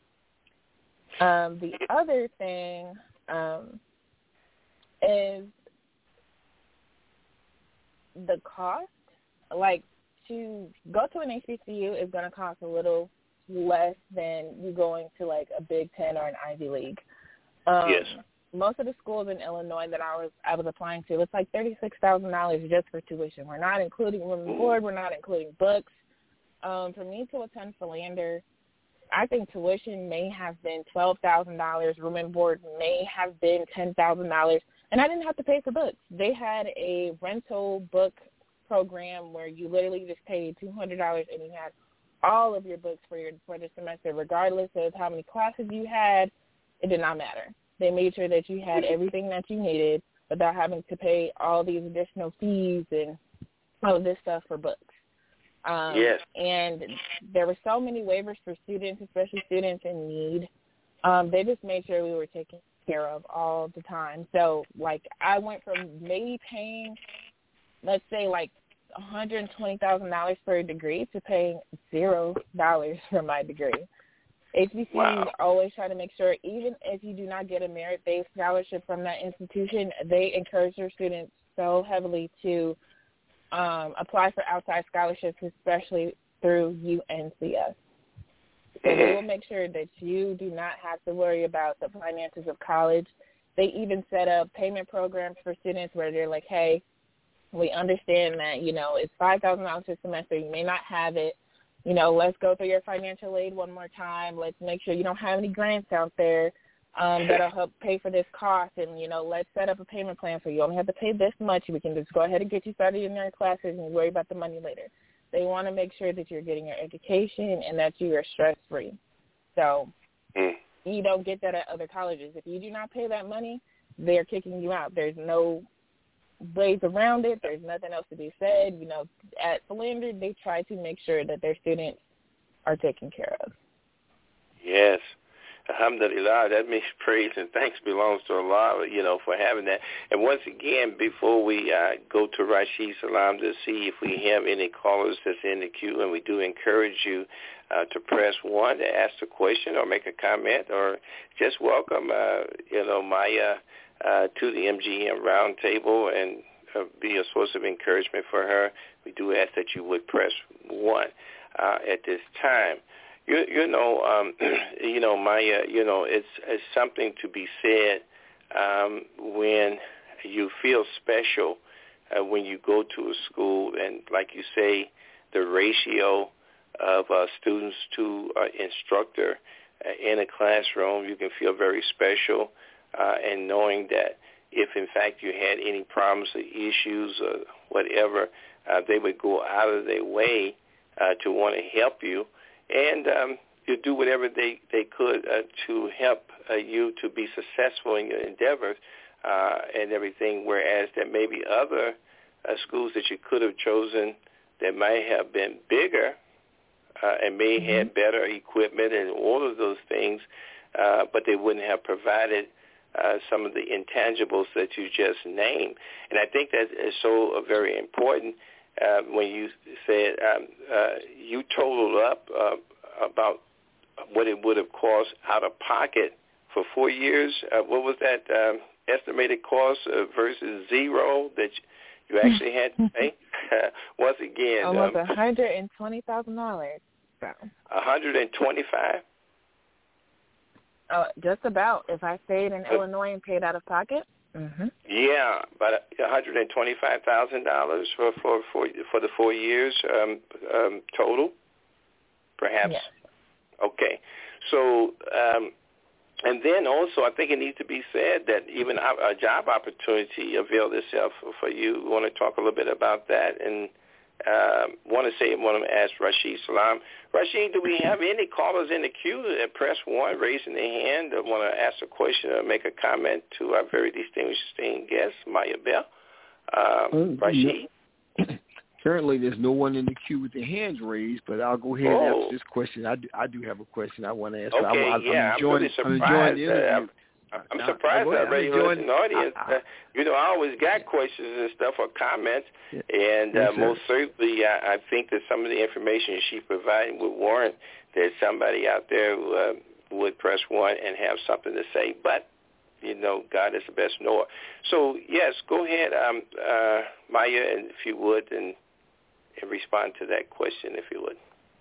The other thing is the cost. Like, to go to an HBCU is going to cost a little less than you going to like a Big Ten or an Ivy League. Most of the schools in Illinois that I was applying to, it's like $36,000 just for tuition. We're not including room and board. We're not including books. For me to attend Philander, I think tuition may have been $12,000. Room and board may have been $10,000, and I didn't have to pay for books. They had a rental book program where you literally just paid $200 and you had all of your books for the semester, regardless of how many classes you had. It did not matter. They made sure that you had everything that you needed without having to pay all these additional fees and all of this stuff for books. And there were so many waivers for students, especially students in need. They just made sure we were taken care of all the time. So, like, I went from maybe paying, let's say, like $120,000 for a degree to paying $0 for my degree. HBCUs always try to make sure, even if you do not get a merit-based scholarship from that institution, they encourage their students so heavily to apply for outside scholarships, especially through UNCS. So they will make sure that you do not have to worry about the finances of college. They even set up payment programs for students where they're like, hey, we understand that, you know, it's $5,000 a semester. You may not have it. You know, let's go through your financial aid one more time. Let's make sure you don't have any grants out there that'll help pay for this cost. And, you know, let's set up a payment plan so you only have to pay this much. We can just go ahead and get you started in your classes and worry about the money later. They want to make sure that you're getting your education and that you are stress-free. So you don't get that at other colleges. If you do not pay that money, they're kicking you out. There's no ways around it. There's nothing else to be said. You know, at Philander, they try to make sure that their students are taken care of. Yes. Alhamdulillah, that means praise and thanks belongs to Allah, you know, for having that. And once again, before we go to Rashid Salam to see if we have any callers that's in the queue, and we do encourage you to press 1 to ask a question or make a comment or just welcome, Maya to the MGM Roundtable and be a source of encouragement for her. We do ask that you would press 1 at this time. Maya, it's something to be said when you feel special when you go to a school, and like you say, the ratio of students to instructor in a classroom, you can feel very special, and knowing that if in fact you had any problems or issues or whatever, they would go out of their way to want to help you. And you do whatever they could to help you to be successful in your endeavors and everything, whereas there may be other schools that you could have chosen that might have been bigger and may have better equipment and all of those things, but they wouldn't have provided some of the intangibles that you just named. And I think that is so very important. When you said you totaled up about what it would have cost out of pocket for 4 years, what was that estimated cost versus zero that you actually had to pay? Once again, almost $120,000. So. $125,000. Just about. If I stayed in Illinois and paid out of pocket. Mm-hmm. Yeah, about $125,000 for the 4 years total, perhaps. Yes. Okay, so and then also I think it needs to be said that even a job opportunity availed itself for you. We want to talk a little bit about that, and want to ask Rashid Salam. Rashid, do we have any callers in the queue that press 1, raising their hand, that want to ask a question or make a comment to our very distinguished guest, Maya Bell? Rashid? Currently, there's no one in the queue with their hands raised, but I'll go ahead and answer this question. I do have a question I want to ask. Okay, I'm really surprised. I'm surprised that radio listening audience. I always got questions and stuff or comments, and most certainly I think that some of the information she provided would warrant that somebody out there would press 1 and have something to say. But, God is the best knower. So, yes, go ahead, Maya, and if you would, and respond to that question, if you would.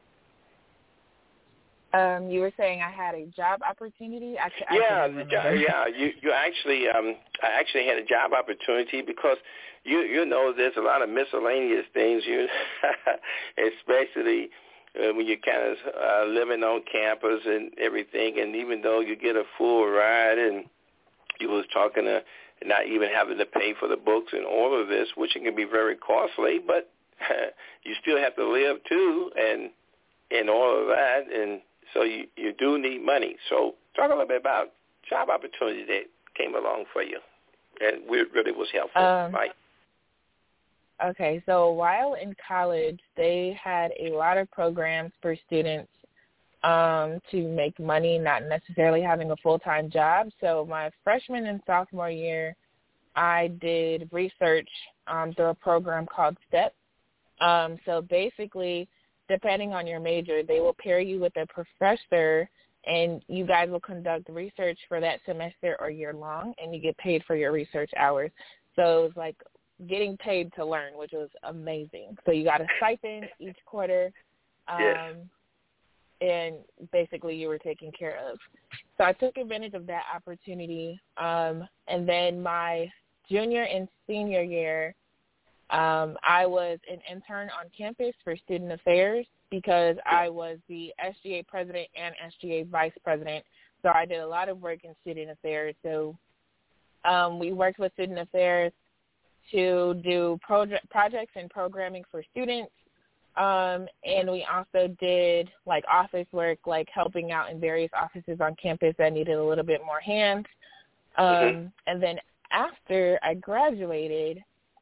You were saying I had a job opportunity. You actually, I actually had a job opportunity because there's a lot of miscellaneous things, especially when you're kind of living on campus and everything, and even though you get a full ride, and you was talking to not even having to pay for the books and all of this, which can be very costly, but you still have to live too, and all of that, and so you do need money. So talk a little bit about job opportunity that came along for you and really was helpful, Mike. Okay, so while in college, they had a lot of programs for students to make money, not necessarily having a full-time job. So my freshman and sophomore year, I did research through a program called STEP. So basically, depending on your major, they will pair you with a professor, and you guys will conduct research for that semester or year long, and you get paid for your research hours. So it was like getting paid to learn, which was amazing. So you got a stipend each quarter, and basically you were taken care of. So I took advantage of that opportunity. And then my junior and senior year, I was an intern on campus for student affairs because I was the SGA president and SGA vice president. So I did a lot of work in student affairs. So we worked with student affairs to do projects and programming for students. And we also did like office work, like helping out in various offices on campus that needed a little bit more hands. And then after I graduated,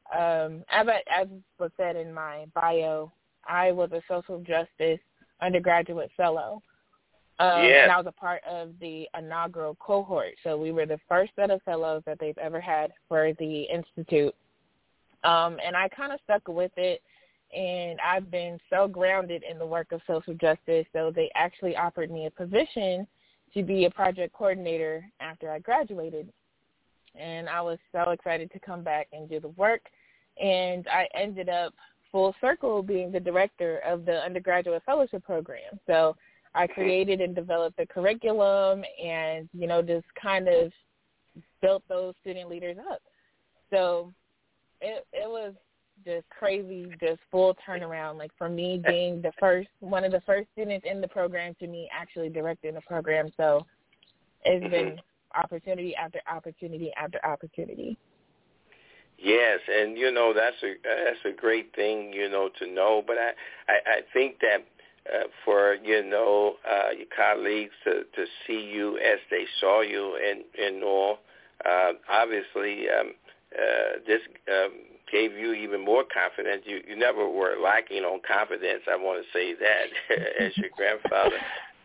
As was said in my bio, I was a social justice undergraduate fellow. And I was a part of the inaugural cohort. So we were the first set of fellows that they've ever had for the Institute. And I kind of stuck with it, and I've been so grounded in the work of social justice, so they actually offered me a position to be a project coordinator after I graduated. And I was so excited to come back and do the work. And I ended up full circle being the director of the undergraduate fellowship program. So I created and developed the curriculum and, just kind of built those student leaders up. So it was just crazy, just full turnaround. Like for me being one of the first students in the program to me actually directing the program. So it's been opportunity after opportunity after opportunity. Yes, and that's a great thing to know. But I think that for your colleagues to see you as they saw you and all, obviously this gave you even more confidence. You never were lacking on confidence. I want to say that as your grandfather,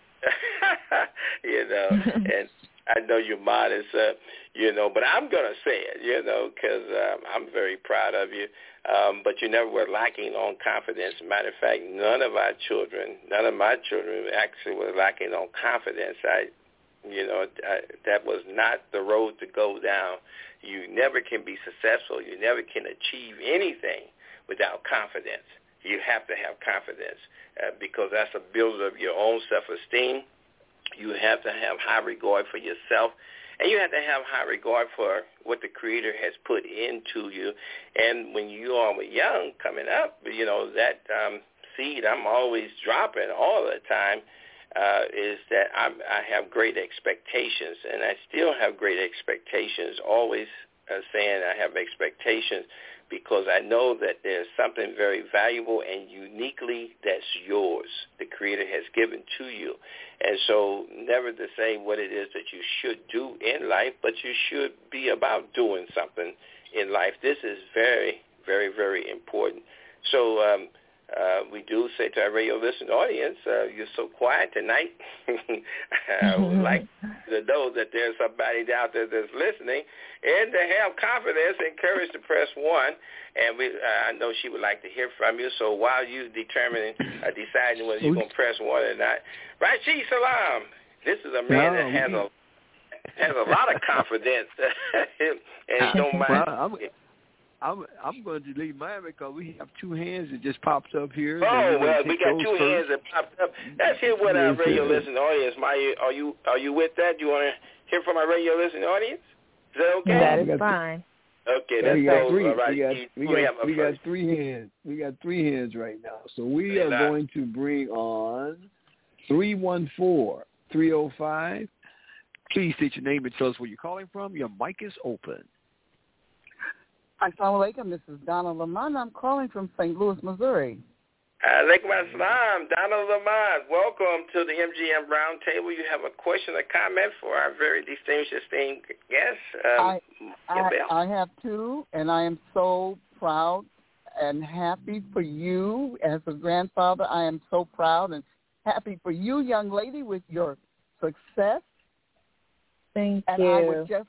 and I know you're modest, but I'm going to say it, because I'm very proud of you. But you never were lacking on confidence. Matter of fact, none of my children actually were lacking on confidence. That was not the road to go down. You never can be successful. You never can achieve anything without confidence. You have to have confidence because that's a builder of your own self-esteem. You have to have high regard for yourself, and you have to have high regard for what the Creator has put into you. And when you are young coming up, that seed I'm always dropping all the time is that I have great expectations, and I still have great expectations, always saying I have expectations because I know that there's something very valuable and uniquely that's yours, the Creator has given to you. And so never to say what it is that you should do in life, but you should be about doing something in life. This is very, very, very important. So we do say to our radio listening audience, you're so quiet tonight. I would like to know that there's somebody out there that's listening and to have confidence and courage to press 1. And I know she would like to hear from you. So while you deciding whether you're going to press 1 or not, Rashid Salam, this is a man that has a lot of confidence and don't mind. I'm going to leave mine because we have two hands that just pops up here. Oh, well, we got two hands that popped up. Let's hear what our radio listening audience. Maya, are you with that? Do you want to hear from our radio listening audience? Is that okay? That is fine. Okay, that's all right. We got three hands. We got three hands right now. So we are going to bring on 314-305. Please state your name and tell us where you're calling from. Your mic is open. Assalamu alaikum. This is Donna Lamont. I'm calling from St. Louis, Missouri. Alaikum assalam. Donna Lamont. Welcome to the MGM Roundtable. You have a question or comment for our very distinguished, esteemed guest? I have two, and I am so proud and happy for you as a grandfather. I am so proud and happy for you, young lady, with your success. Thank you. And I would just,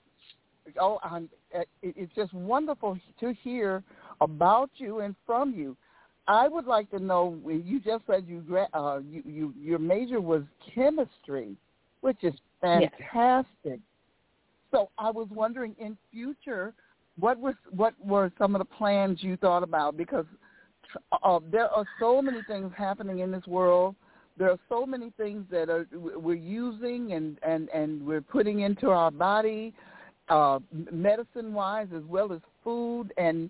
it's just wonderful to hear about you and from you. I would like to know, you just said your major was chemistry, which is fantastic. Yes. So I was wondering, in future, what were some of the plans you thought about? Because there are so many things happening in this world. There are so many things that we're using and we're putting into our body, medicine-wise as well as food, and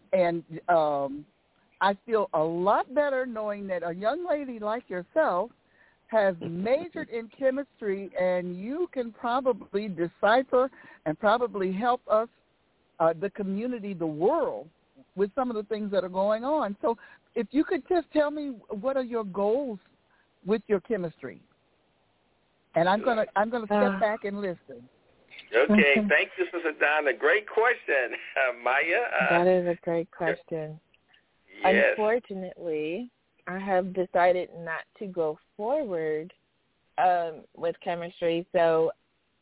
I feel a lot better knowing that a young lady like yourself has majored in chemistry, and you can probably decipher and probably help us, the community, the world, with some of the things that are going on. So if you could just tell me, what are your goals with your chemistry? And I'm gonna step back and listen. Okay, thank you, Sister Donna. Great question, Maya. That is a great question. Yes. Unfortunately, I have decided not to go forward with chemistry, so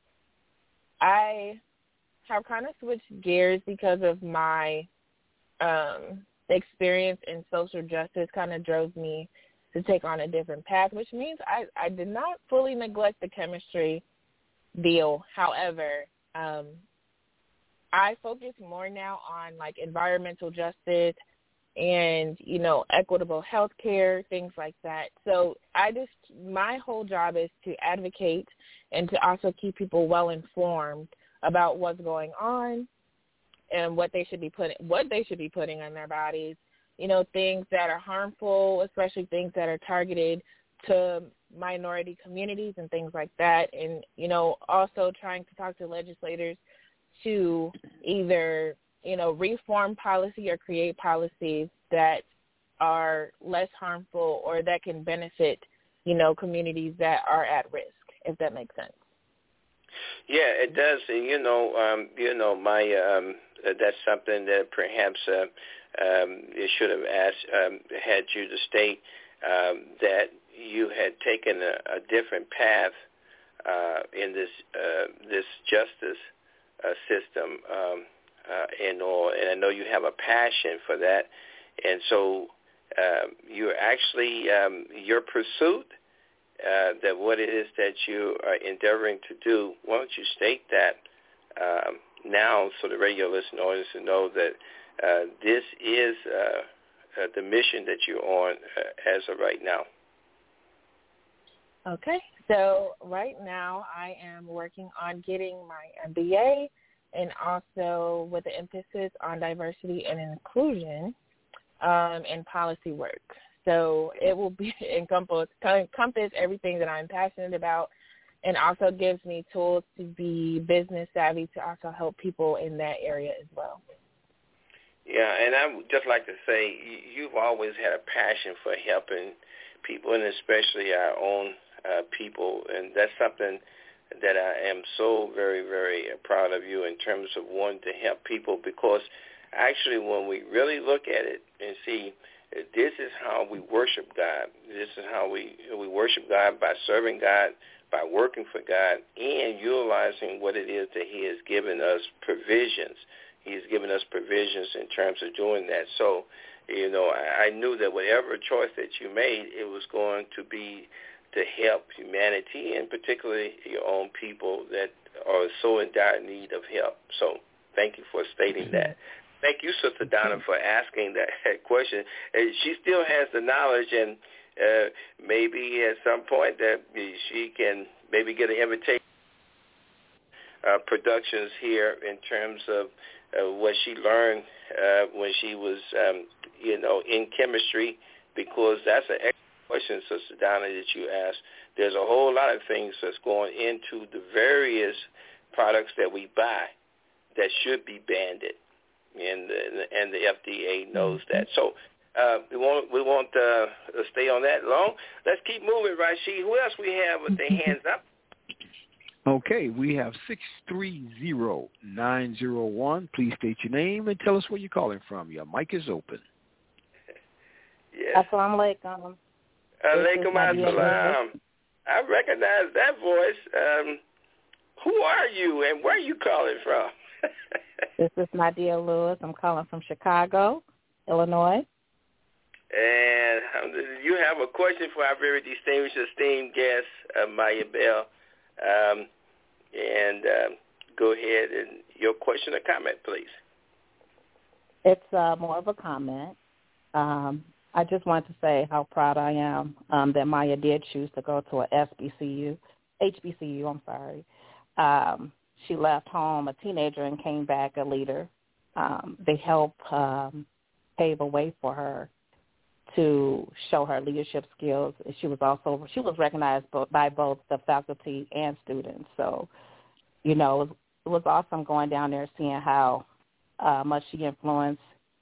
I have kind of switched gears because of my experience in social justice kind of drove me to take on a different path, which means I did not fully neglect the chemistry deal. However, I focus more now on like environmental justice and, you know, equitable health care, things like that. So my whole job is to advocate and to also keep people well informed about what's going on and what they should be putting in their bodies. You know, things that are harmful, especially things that are targeted to minority communities and things like that. And, you know, also trying to talk to legislators to either, you know, reform policy or create policies that are less harmful or that can benefit, you know, communities that are at risk, if that makes sense. Yeah, it does. And, Maya, that's something that perhaps it should have had you to state that you had taken a different path in this justice system and all. And I know you have a passion for that. And so you're actually, your pursuit, that what it is that you are endeavoring to do, why don't you state that now so the radio listening audience to know that this is the mission that you're on as of right now. Okay. So right now I am working on getting my MBA and also with an emphasis on diversity and inclusion and policy work. So it will be encompass everything that I'm passionate about and also gives me tools to be business savvy to also help people in that area as well. Yeah, and I would just like to say you've always had a passion for helping people, and especially our own people, and that's something that I am so very, very proud of you in terms of wanting to help people, because actually when we really look at it and see, this is how we worship God. This is how we worship God, by serving God, by working for God, and utilizing what it is that he has given us provisions. He has given us provisions in terms of doing that. So, you know, I knew that whatever choice that you made, it was going to be to help humanity, and particularly your own people that are so in dire need of help. So thank you for stating that. Thank you, Sister Donna, for asking that question. She still has the knowledge, and maybe at some point that she can maybe get an invitation productions here in terms of what she learned when she was, in chemistry, because that's an excellent question, Sister Donna, that you asked. There's a whole lot of things that's going into the various products that we buy that should be banned, and the FDA knows that. So we won't stay on that long. Let's keep moving, Rashid. Who else we have with their hands up? Okay, we have 630-901. Please state your name and tell us where you're calling from. Your mic is open. Yes. Assalamu alaikum. Alaikum assalam. I recognize that voice. Who are you and where are you calling from? This is Nadia Lewis. I'm calling from Chicago, Illinois. And you have a question for our very distinguished, esteemed guest, Maya Bell. Go ahead and your question or comment, please. It's more of a comment. I just wanted to say how proud I am that Maya did choose to go to HBCU. She left home a teenager and came back a leader. They helped pave a way for her to show her leadership skills. She was recognized by both the faculty and students. So, you know, it was awesome going down there seeing how much she influenced,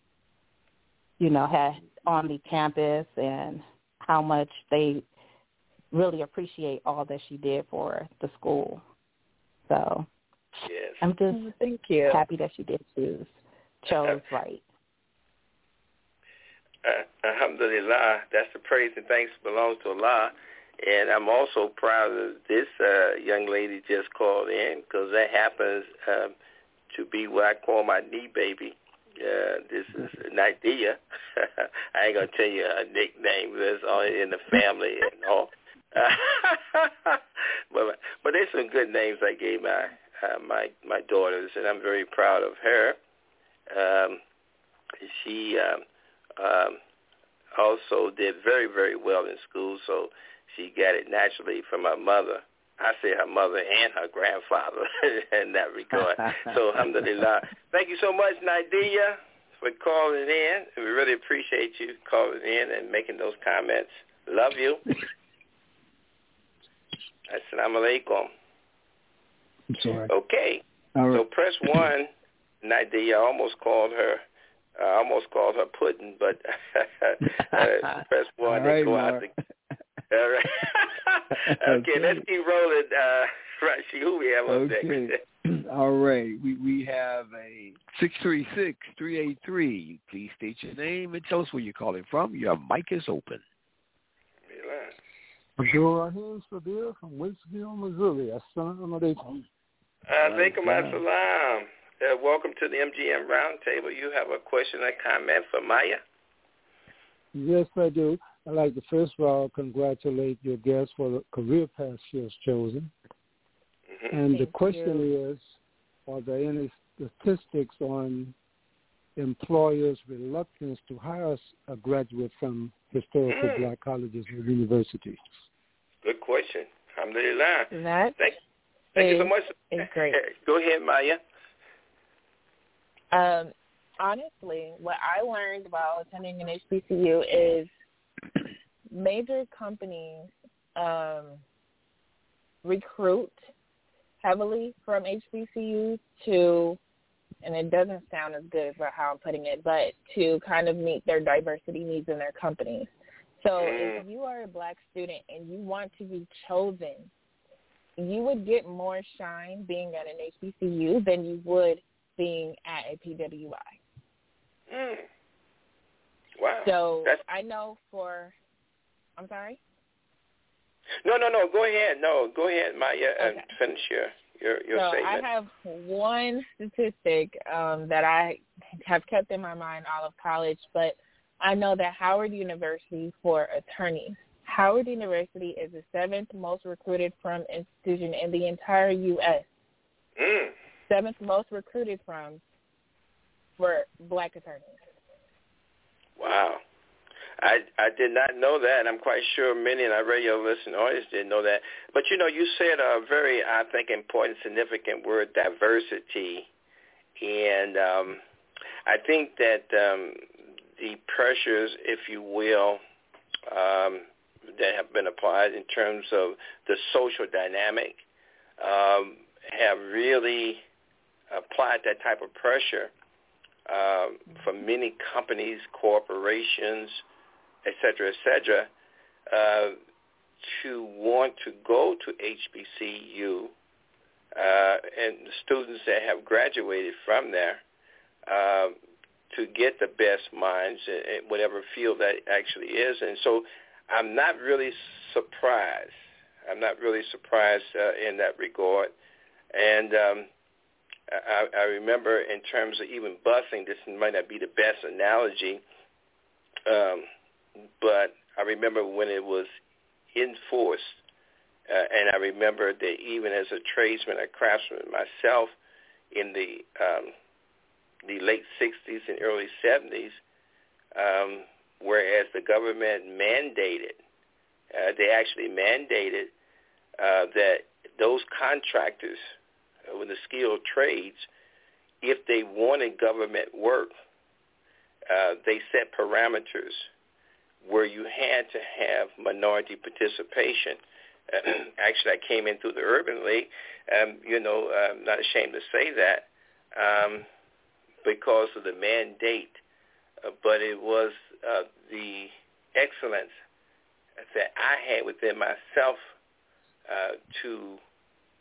had on the campus, and how much they really appreciate all that she did for the school. So Yes. I'm just thank you. happy that she did chose right. Alhamdulillah, that's the praise and thanks belongs to Allah. And I'm also proud of this young lady just called in, because that happens to be what I call my knee baby. This is Nadia. I ain't going to tell you her nickname. It's only in the family and all. But there's some good names I gave my daughters, and I'm very proud of her. She also did very, very well in school, so she got it naturally from her mother. I say her mother and her grandfather in that regard. So, alhamdulillah. Thank you so much, Nadia, for calling in. We really appreciate you calling in and making those comments. Love you. Assalamu alaikum. I'm sorry. Okay. All right. So press 1. Nadia, I almost called her pudding, but press 1 All and right, go out. All right. Okay, let's keep rolling. Rashi, who we have up next? All right. We have a 636-383. Please state your name and tell us where you're calling from. Your mic is open. Abdul Rahim Sabir from Winsville, Missouri. Assalamu alaikum. Alaikum assalam. Welcome to the MGM Roundtable. You have a question or comment for Maya? Yes, I do. I'd like to first of all congratulate your guest for the career path she has chosen. Mm-hmm. And the question is, are there any statistics on employers' reluctance to hire a graduate from historical black colleges or universities? Good question. Alhamdulillah. Thank you so much. It's great. Go ahead, Maya. Honestly, what I learned while attending an HBCU is major companies recruit heavily from HBCUs to, and it doesn't sound as good as how I'm putting it, but to kind of meet their diversity needs in their companies. So if you are a black student and you want to be chosen, you would get more shine being at an HBCU than you would being at a PWI. Wow. So I know I'm sorry? No. Go ahead. Go ahead, Maya, and finish your statement. I have one statistic that I have kept in my mind all of college, but I know that Howard University for attorneys, Howard University is the 7th most recruited from institution in the entire U.S. 7th most recruited from for black attorneys. Wow. I did not know that. I'm quite sure many in our radio listening audience didn't know that. But, you said a very, I think, important, significant word, diversity. And I think that the pressures, if you will, that have been applied in terms of the social dynamic have really applied that type of pressure for many companies, corporations, et cetera, to want to go to HBCU and the students that have graduated from there to get the best minds in whatever field that actually is. And so I'm not really surprised. in that regard. And I remember in terms of even busing, this might not be the best analogy, but I remember when it was enforced, and I remember that even as a tradesman, a craftsman myself, in the late 60s and early 70s, whereas the government mandated, they actually mandated that those contractors with the skilled trades, if they wanted government work, they set parameters where you had to have minority participation. Actually, I came in through the Urban League. I'm not ashamed to say that because of the mandate, but it was the excellence that I had within myself to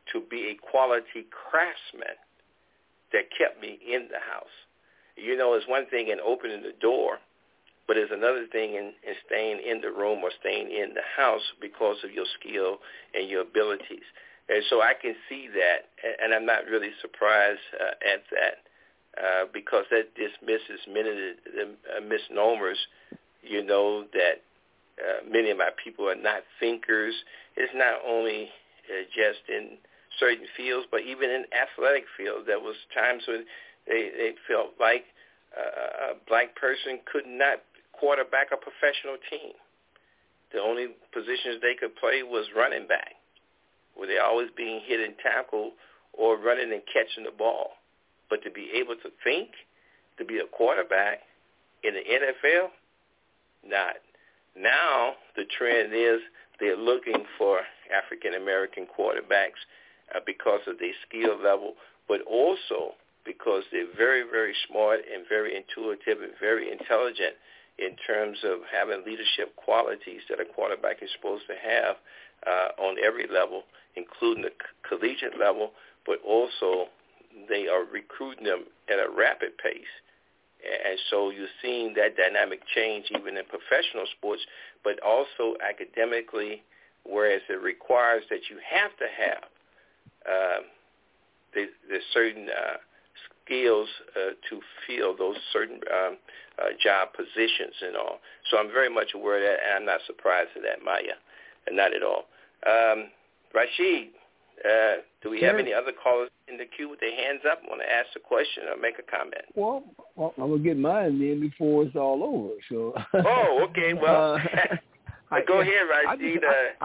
to be a quality craftsman that kept me in the house. You know, it's one thing in opening the door, but it's another thing in staying in the room or staying in the house because of your skill and your abilities. And so I can see that, and I'm not really surprised at that because that dismisses many of the misnomers, you know, that many of my people are not thinkers. It's not only just in certain fields, but even in athletic fields. There was times when they felt like a black person could not quarterback a professional team. The only positions they could play was running back, where they're always being hit and tackled or running and catching the ball. But to be able to think, to be a quarterback in the NFL, not. Now the trend is they're looking for African-American quarterbacks because of their skill level, but also because they're very, very smart and very intuitive and very intelligent in terms of having leadership qualities that a quarterback is supposed to have on every level, including the collegiate level, but also they are recruiting them at a rapid pace. And so you're seeing that dynamic change even in professional sports, but also academically, whereas it requires that you have to have the certain skills to fill those certain job positions and all. So I'm very much aware of that, and I'm not surprised at that, Maya, not at all. Rashid, do we have any other callers in the queue with their hands up, want to ask a question or make a comment? Well, I'm going to get mine in before it's all over. So. Oh, okay. Well, go ahead, Rashid.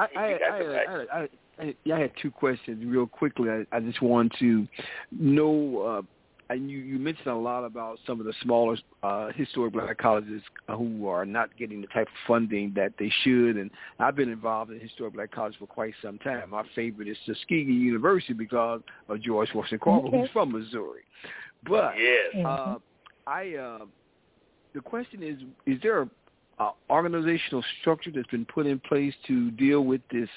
I had two questions real quickly. I just wanted to know, and you mentioned a lot about some of the smaller historic black colleges who are not getting the type of funding that they should, and I've been involved in historic black colleges for quite some time. My favorite is Tuskegee University because of George Washington Carver, who's from Missouri. But the question is there an organizational structure that's been put in place to deal with this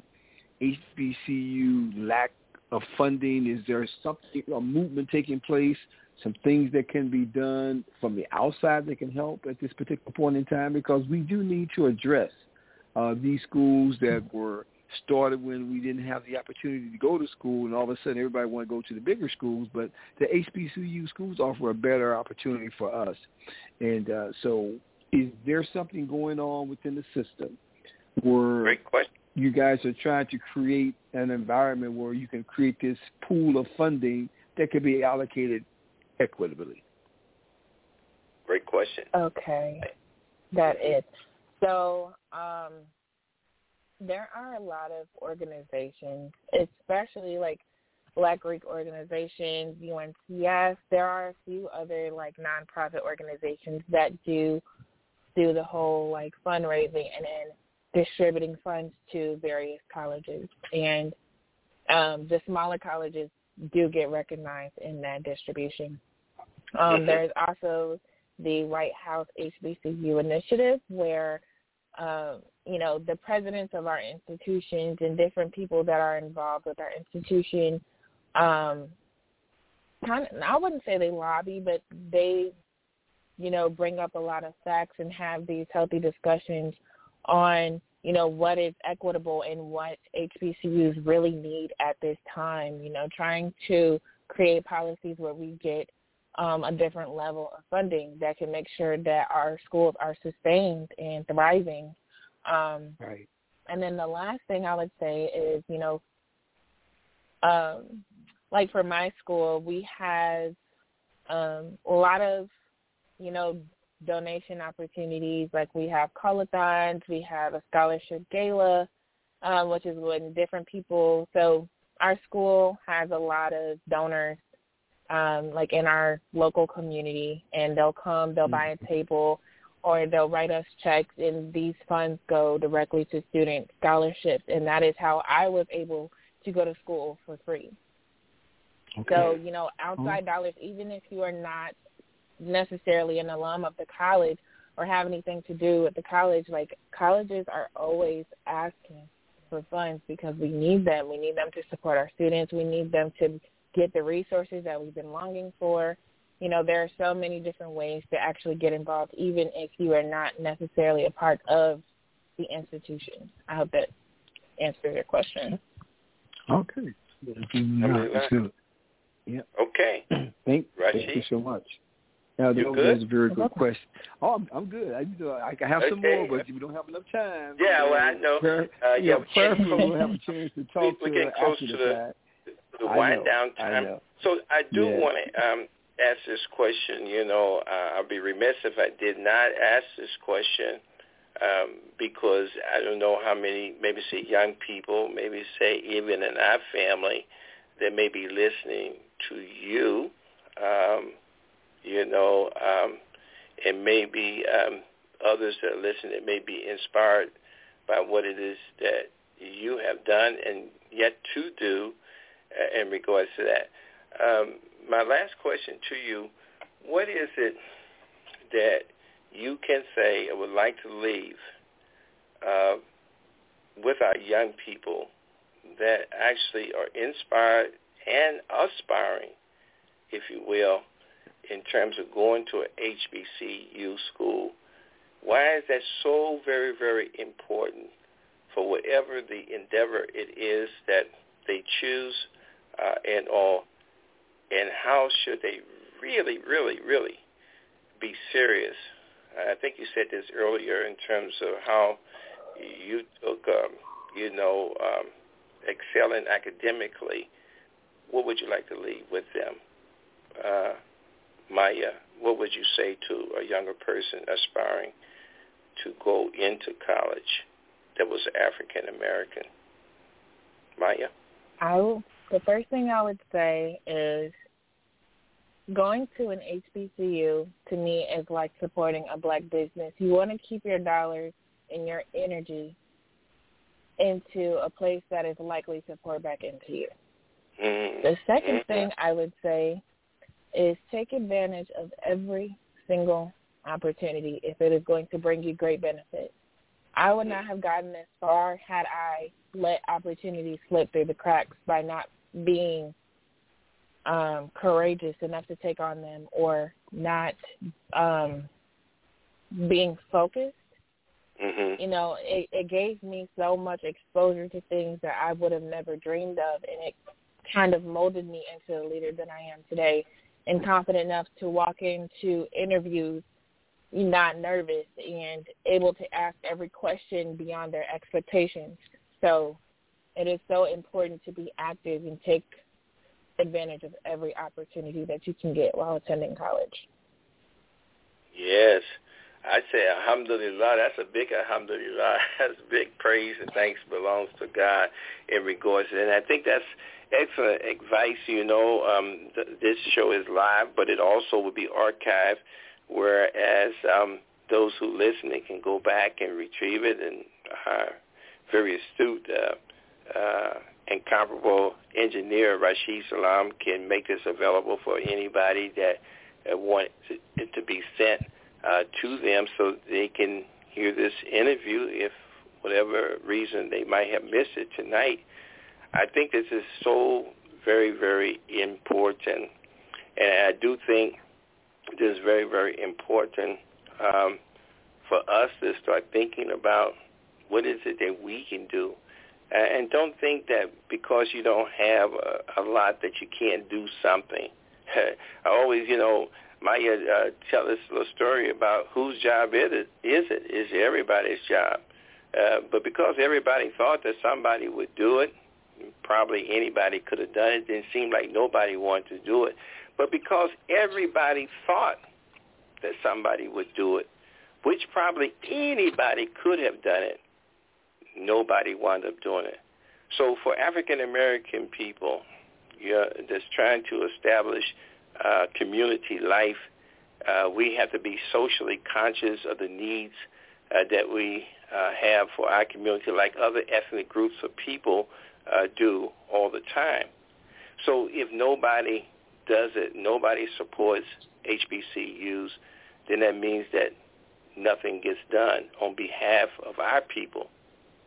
HBCU lack of funding? Is there something, a movement taking place, some things that can be done from the outside that can help at this particular point in time? Because we do need to address these schools that were started when we didn't have the opportunity to go to school, and all of a sudden everybody want to go to the bigger schools, but the HBCU schools offer a better opportunity for us. And so is there something going on within the system where Great question. You guys are trying to create an environment where you can create this pool of funding that can be allocated equitably? Great question. Okay, that is. So there are a lot of organizations, especially like Black Greek organizations, UNCS. There are a few other like nonprofit organizations that do the whole like fundraising and then distributing funds to various colleges. And the smaller colleges do get recognized in that distribution. There's also the White House HBCU initiative where, the presidents of our institutions and different people that are involved with our institution, I wouldn't say they lobby, but they, bring up a lot of facts and have these healthy discussions on, what is equitable and what HBCUs really need at this time, trying to create policies where we get a different level of funding that can make sure that our schools are sustained and thriving. Right. And then the last thing I would say is, like for my school, we have a lot of, donation opportunities. Like we have call-a-thons, we have a scholarship gala, which is when different people. So our school has a lot of donors, like in our local community, and they'll come, they'll buy a table, or they'll write us checks, and these funds go directly to student scholarships. And that is how I was able to go to school for free. Okay. So, outside dollars, even if you are not necessarily an alum of the college or have anything to do with the college, like colleges are always asking for funds because we need them. We need them to support our students. We need them to get the resources that we've been longing for. You know, there are so many different ways to actually get involved, even if you are not necessarily a part of the institution. I hope that answers your question. Okay. Yeah. Okay. Thank you so much. Now, that was a very good question. Oh, I'm good. I can have some more, but we don't have enough time. Yeah, well, I know. Prayerfully we'll have a chance to talk we're to getting close to the wind down time. So I do want to ask this question. You know, I'll be remiss if I did not ask this question because I don't know how many, maybe say young people, maybe say even in our family that may be listening to you. And maybe others that are listening may be inspired by what it is that you have done and yet to do in regards to that. My last question to you, what is it that you can say or would like to leave with our young people that actually are inspired and aspiring, if you will, in terms of going to an HBCU school? Why is that so very, very important for whatever the endeavor it is that they choose and all? And how should they really, really, really be serious? I think you said this earlier in terms of how you took, excelling academically. What would you like to leave with them? Maya, what would you say to a younger person aspiring to go into college that was African American? Maya? The first thing I would say is going to an HBCU, to me, is like supporting a black business. You want to keep your dollars and your energy into a place that is likely to pour back into you. Mm-hmm. The second thing I would say is take advantage of every single opportunity if it is going to bring you great benefit. I would not have gotten this far had I let opportunities slip through the cracks by not being courageous enough to take on them or not being focused. Mm-hmm. You know, it gave me so much exposure to things that I would have never dreamed of, and it kind of molded me into the leader that I am today, and confident enough to walk into interviews not nervous and able to ask every question beyond their expectations. So it is so important to be active and take advantage of every opportunity that you can get while attending college. Yes. I say alhamdulillah. That's a big alhamdulillah. That's big praise and thanks belongs to God in regards to it. And I think that's excellent advice. You know, this show is live, but it also will be archived, whereas those who listen, they can go back and retrieve it, and very astute, incomparable engineer Rashid Salam can make this available for anybody that wants it to be sent to them so they can hear this interview if whatever reason they might have missed it tonight. I think this is so very, very important, and I do think this is very, very important for us to start thinking about what is it that we can do. And don't think that because you don't have a lot that you can't do something. I always, Maya tell this little story about whose job is it? It's everybody's job. But because everybody thought that somebody would do it, probably anybody could have done it, it didn't seem like nobody wanted to do it. But because everybody thought that somebody would do it, which probably anybody could have done it, nobody wound up doing it. So for African-American people that's trying to establish community life, we have to be socially conscious of the needs that we have for our community, like other ethnic groups of people do all the time. So if nobody does it, nobody supports HBCUs, then that means that nothing gets done on behalf of our people.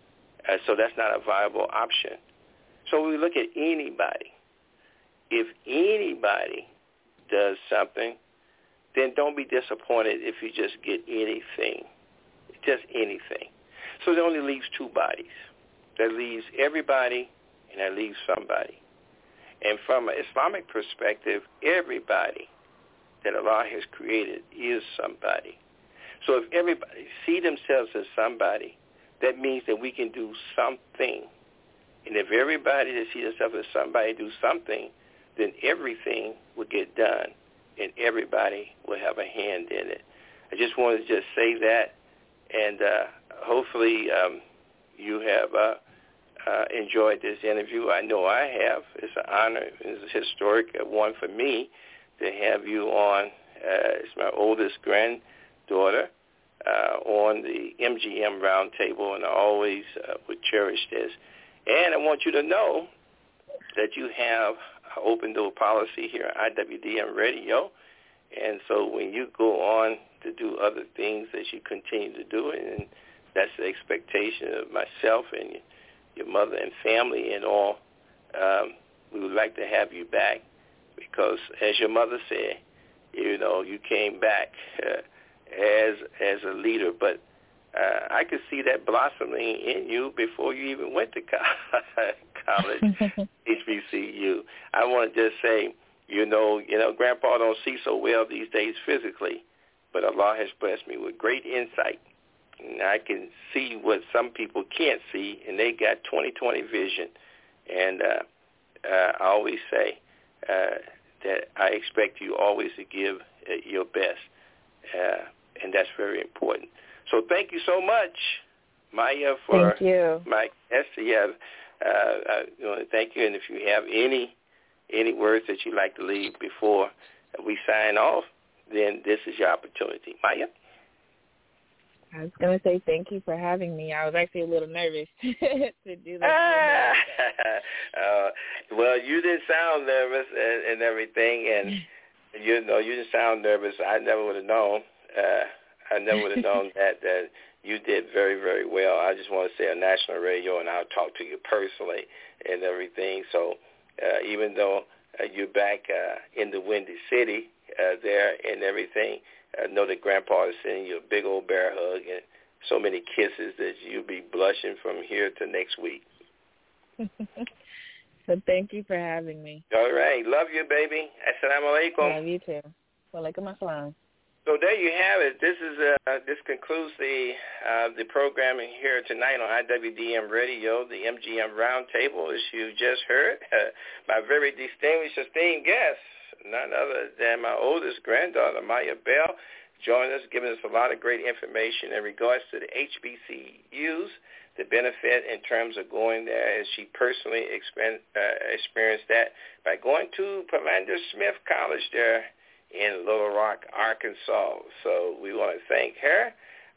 So that's not a viable option. So we look at anybody. If anybody does something, then don't be disappointed if you just get anything, just anything. So it only leaves two bodies. That leaves everybody, and that leaves somebody. And from an Islamic perspective, everybody that Allah has created is somebody. So if everybody see themselves as somebody, that means that we can do something. And if everybody that sees themselves as somebody do something, then everything will get done, and everybody will have a hand in it. I just wanted to just say that, and hopefully you have enjoyed this interview. I know I have. It's an honor. It's a historic one for me to have you on. It's my oldest granddaughter on the MGM Roundtable, and I always would cherish this. And I want you to know that you have an open door policy here at IWDM Radio. And so when you go on to do other things, that you continue to do it, and that's the expectation of myself and your mother and family and all. We would like to have you back because, as your mother said, you know, you came back as a leader, but I could see that blossoming in you before you even went to college, HBCU. I want to just say, you know, Grandpa don't see so well these days physically, but Allah has blessed me with great insight. And I can see what some people can't see, and they got 20/20 vision. And I always say that I expect you always to give your best, and that's very important. So thank you so much, Maya, for thank you. My guest. Yeah, thank you. And if you have any words that you'd like to leave before we sign off, then this is your opportunity. Maya? I was going to say thank you for having me. I was actually a little nervous to do this. Well, you didn't sound nervous and everything, and you didn't sound nervous. I never would have known. I never would have known that you did very, very well. I just want to say on national radio, and I'll talk to you personally and everything. So even though you're back in the Windy City there and everything, know that Grandpa is sending you a big old bear hug and so many kisses that you'll be blushing from here to next week. So thank you for having me. All right. Love you, baby. Assalamu alaikum. Love you too. Walaikum assalam. So there you have it. This concludes the programming here tonight on IWDM Radio, the MGM Roundtable, as you just heard. My very distinguished, esteemed guest, none other than my oldest granddaughter, Maya Bell, joined us, giving us a lot of great information in regards to the HBCUs, the benefit in terms of going there, as she personally experienced that by going to Philander Smith College there in Little Rock, Arkansas. So we want to thank her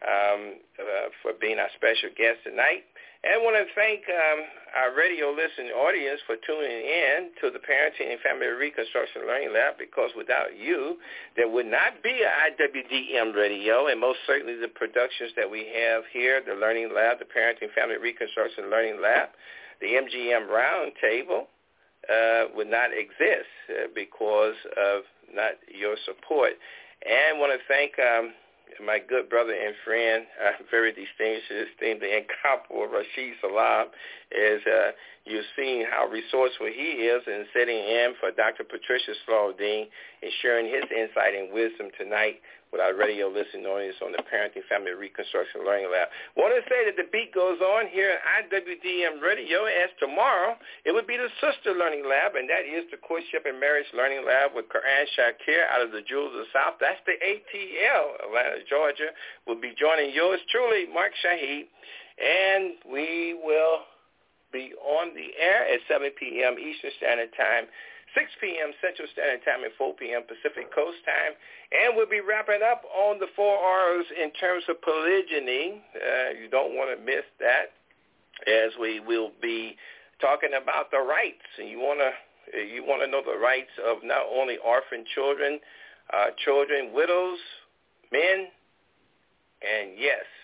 for being our special guest tonight. And I want to thank our radio listening audience for tuning in to the Parenting and Family Reconstruction Learning Lab, because without you, there would not be an IWDM radio, and most certainly the productions that we have here, the Learning Lab, the Parenting and Family Reconstruction Learning Lab, the MGM Roundtable would not exist because of not your support. And I want to thank my good brother and friend, very distinguished, esteemed, and incomparable Rashid Salam, as you've seen how resourceful he is in sitting in for Dr. Patricia Slauldine and sharing his insight and wisdom tonight with our radio listening audience on the Parenting Family Reconstruction Learning Lab. I want to say that the beat goes on here at IWDM Radio, as tomorrow it would be the Sister Learning Lab, and that is the Courtship and Marriage Learning Lab with Quran Shakir out of the Jewels of the South. That's the ATL, Atlanta, Georgia. Will be joining yours truly, Mark Shaheed, and we will be on the air at 7 p.m. Eastern Standard Time, 6 p.m. Central Standard Time, and 4 p.m. Pacific Coast Time. And we'll be wrapping up on the 4 R's in terms of polygyny. You don't want to miss that, as we will be talking about the rights. And you want to know the rights of not only orphan children, widows, men, and yes,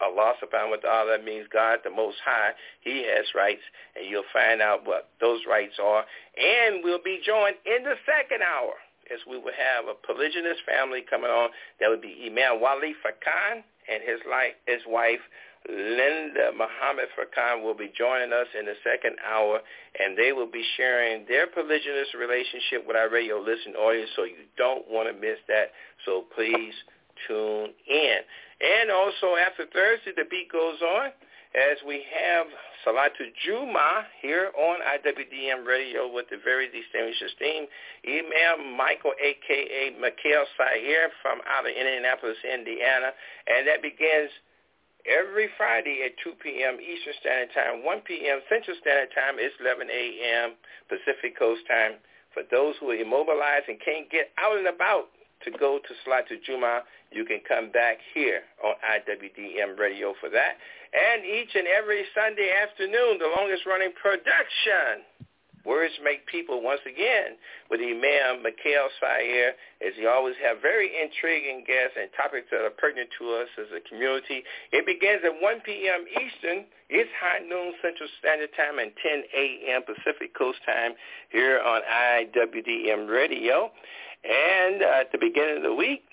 Allah subhanahu wa ta'ala means God the Most High. He has rights, and you'll find out what those rights are. And we'll be joined in the second hour as we will have a polygynous family coming on. That would be Imam Wali Fakan and his wife, Linda Muhammad Fakan, will be joining us in the second hour, and they will be sharing their polygynous relationship with our radio listening audience, so you don't want to miss that. So please tune in. And also after Thursday, the beat goes on as we have Salatul Juma here on IWDM Radio with the very distinguished esteemed Imam Michael, a.k.a. Mikhail Sayer from out of Indianapolis, Indiana, and that begins every Friday at 2 p.m. Eastern Standard Time, 1 p.m. Central Standard Time. It's 11 a.m. Pacific Coast Time. For those who are immobilized and can't get out and about to go to Salatul Juma, you can come back here on IWDM Radio for that. And each and every Sunday afternoon, the longest-running production, Words Make People, once again, with Imam Mikhail Sayer, as he always have very intriguing guests and topics that are pertinent to us as a community. It begins at 1 p.m. Eastern. It's high noon Central Standard Time and 10 a.m. Pacific Coast Time here on IWDM Radio. And at the beginning of the week,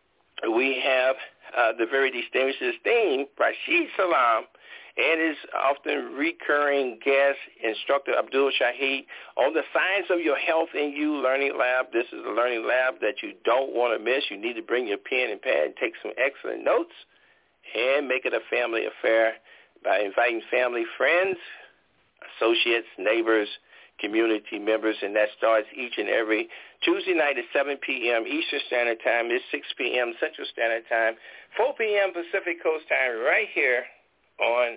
we have the very distinguished esteemed Rashid Salam and his often recurring guest, Instructor Abdul Shahid, on the Science of Your Health in You Learning Lab. This is a learning lab that you don't want to miss. You need to bring your pen and pad and take some excellent notes and make it a family affair by inviting family, friends, associates, neighbors, community members, and that starts each and every Tuesday night at 7 p.m. Eastern Standard Time. It's 6 p.m. Central Standard Time, 4 p.m. Pacific Coast Time, right here on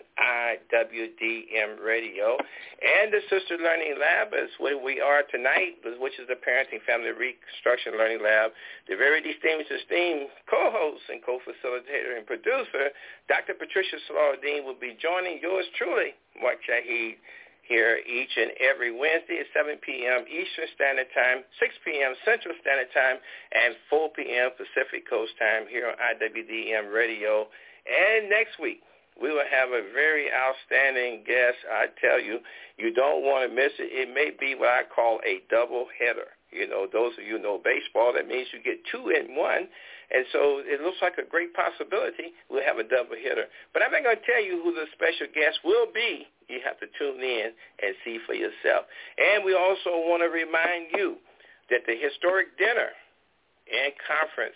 IWDM Radio. And the Sister Learning Lab is where we are tonight, which is the Parenting Family Reconstruction Learning Lab. The very distinguished esteemed co-host and co-facilitator and producer, Dr. Patricia Salahuddin, will be joining yours truly, Mark Shahid, here each and every Wednesday at 7 p.m. Eastern Standard Time, 6 p.m. Central Standard Time, and 4 p.m. Pacific Coast Time here on IWDM Radio. And next week, we will have a very outstanding guest. I tell you, you don't want to miss it. It may be what I call a double header. You know, those of you who know baseball, that means you get two in one. And so it looks like a great possibility we'll have a double hitter. But I'm not going to tell you who the special guest will be. You have to tune in and see for yourself. And we also want to remind you that the historic dinner and conference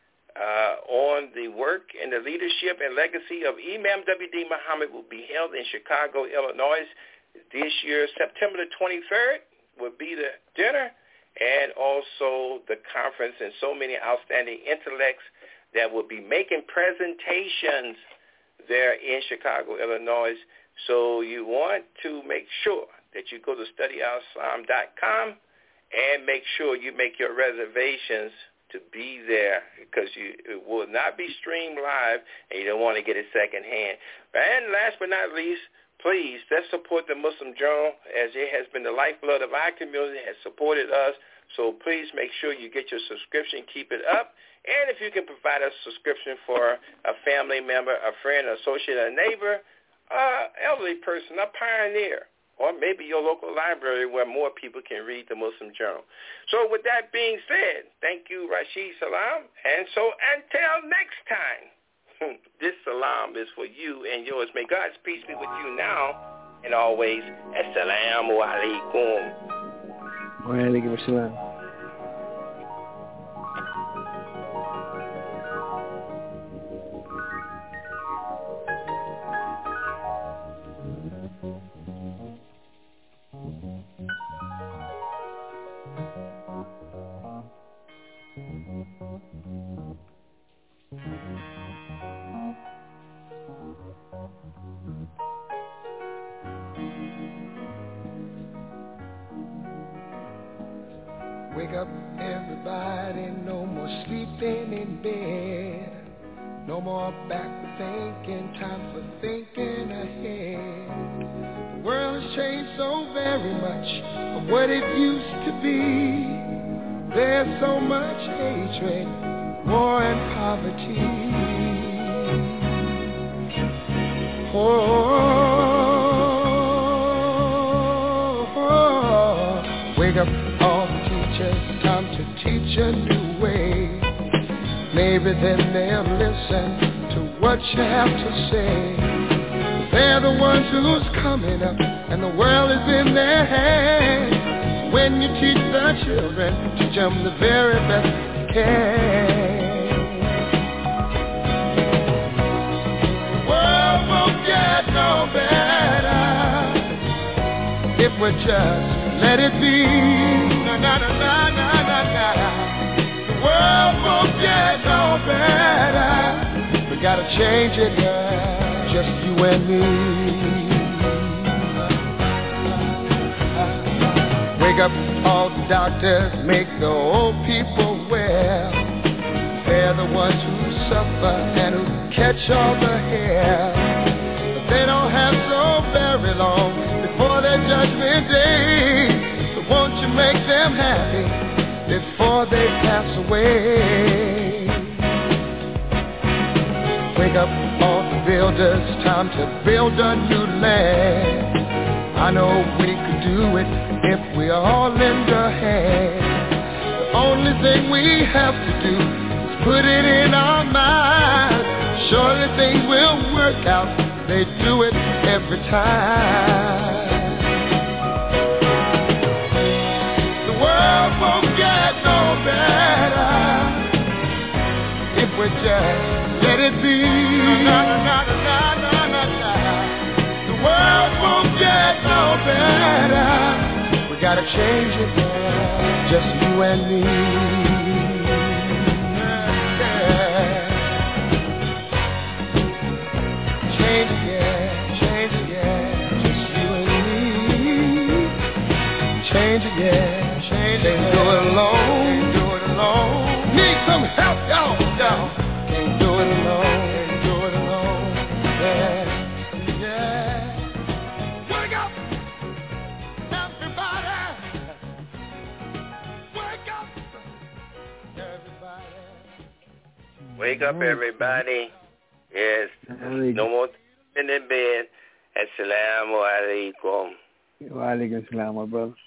on the work and the leadership and legacy of Imam W.D. Muhammad will be held in Chicago, Illinois. This year, September the 23rd, will be the dinner, and also the conference, and so many outstanding intellects that will be making presentations there in Chicago, Illinois. So you want to make sure that you go to studyalislam.com and make sure you make your reservations to be there, because it will not be streamed live, and you don't want to get it secondhand. And last but not least, please, let's support the Muslim Journal, as it has been the lifeblood of our community, has supported us. So please make sure you get your subscription, keep it up. And if you can provide a subscription for a family member, a friend, an associate, a neighbor, elderly person, a pioneer, or maybe your local library where more people can read the Muslim Journal. So with that being said, thank you, Rashid Salam. And so until next time, this salam is for you and yours. May God's peace be with you now and always. Assalamu alaikum. Wa alaikum assalam. Wake up, everybody, no more sleeping in bed. No more back thinking, time for thinking ahead. The world has changed so very much from what it used to be. There's so much hatred, war and poverty. Wake up all the teachers, time to teach a new way. Maybe then they'll listen to what you have to say. They're the ones who's coming up, and the world is in their hands. When you teach the children, teach them the very best you can. The world won't get no better if we just let it be. Na na na na na na na. The world won't get no better. We gotta change it, yeah. Just you and me. Wake up all the doctors, make the old people well. They're the ones who suffer and who catch all the hair. But they don't have so very long before their judgment day. So won't you make them happy before they pass away? Wake up all the builders, time to build a new land. I know we could do it if we all lend a hand. The only thing we have to do is put it in our minds. Surely things will work out, they do it every time. The world won't get no better if we just let it be. Na, na, na, na, na, na, na. The world won't get no better. We gotta change it, yeah. Just you and me. Yeah. Change it, yeah. Change it, yeah. Just you and me. Change it, yeah. Change it. Can't do it alone. Can't do it alone. Need some help, y'all. Can't do it alone. Can't do it alone. Yeah. Yeah. Wake up, everybody. Wake up, everybody. Wake up, everybody. Yes. No more in the bed. Assalamu alaikum. Wa alaikum salam, my brother.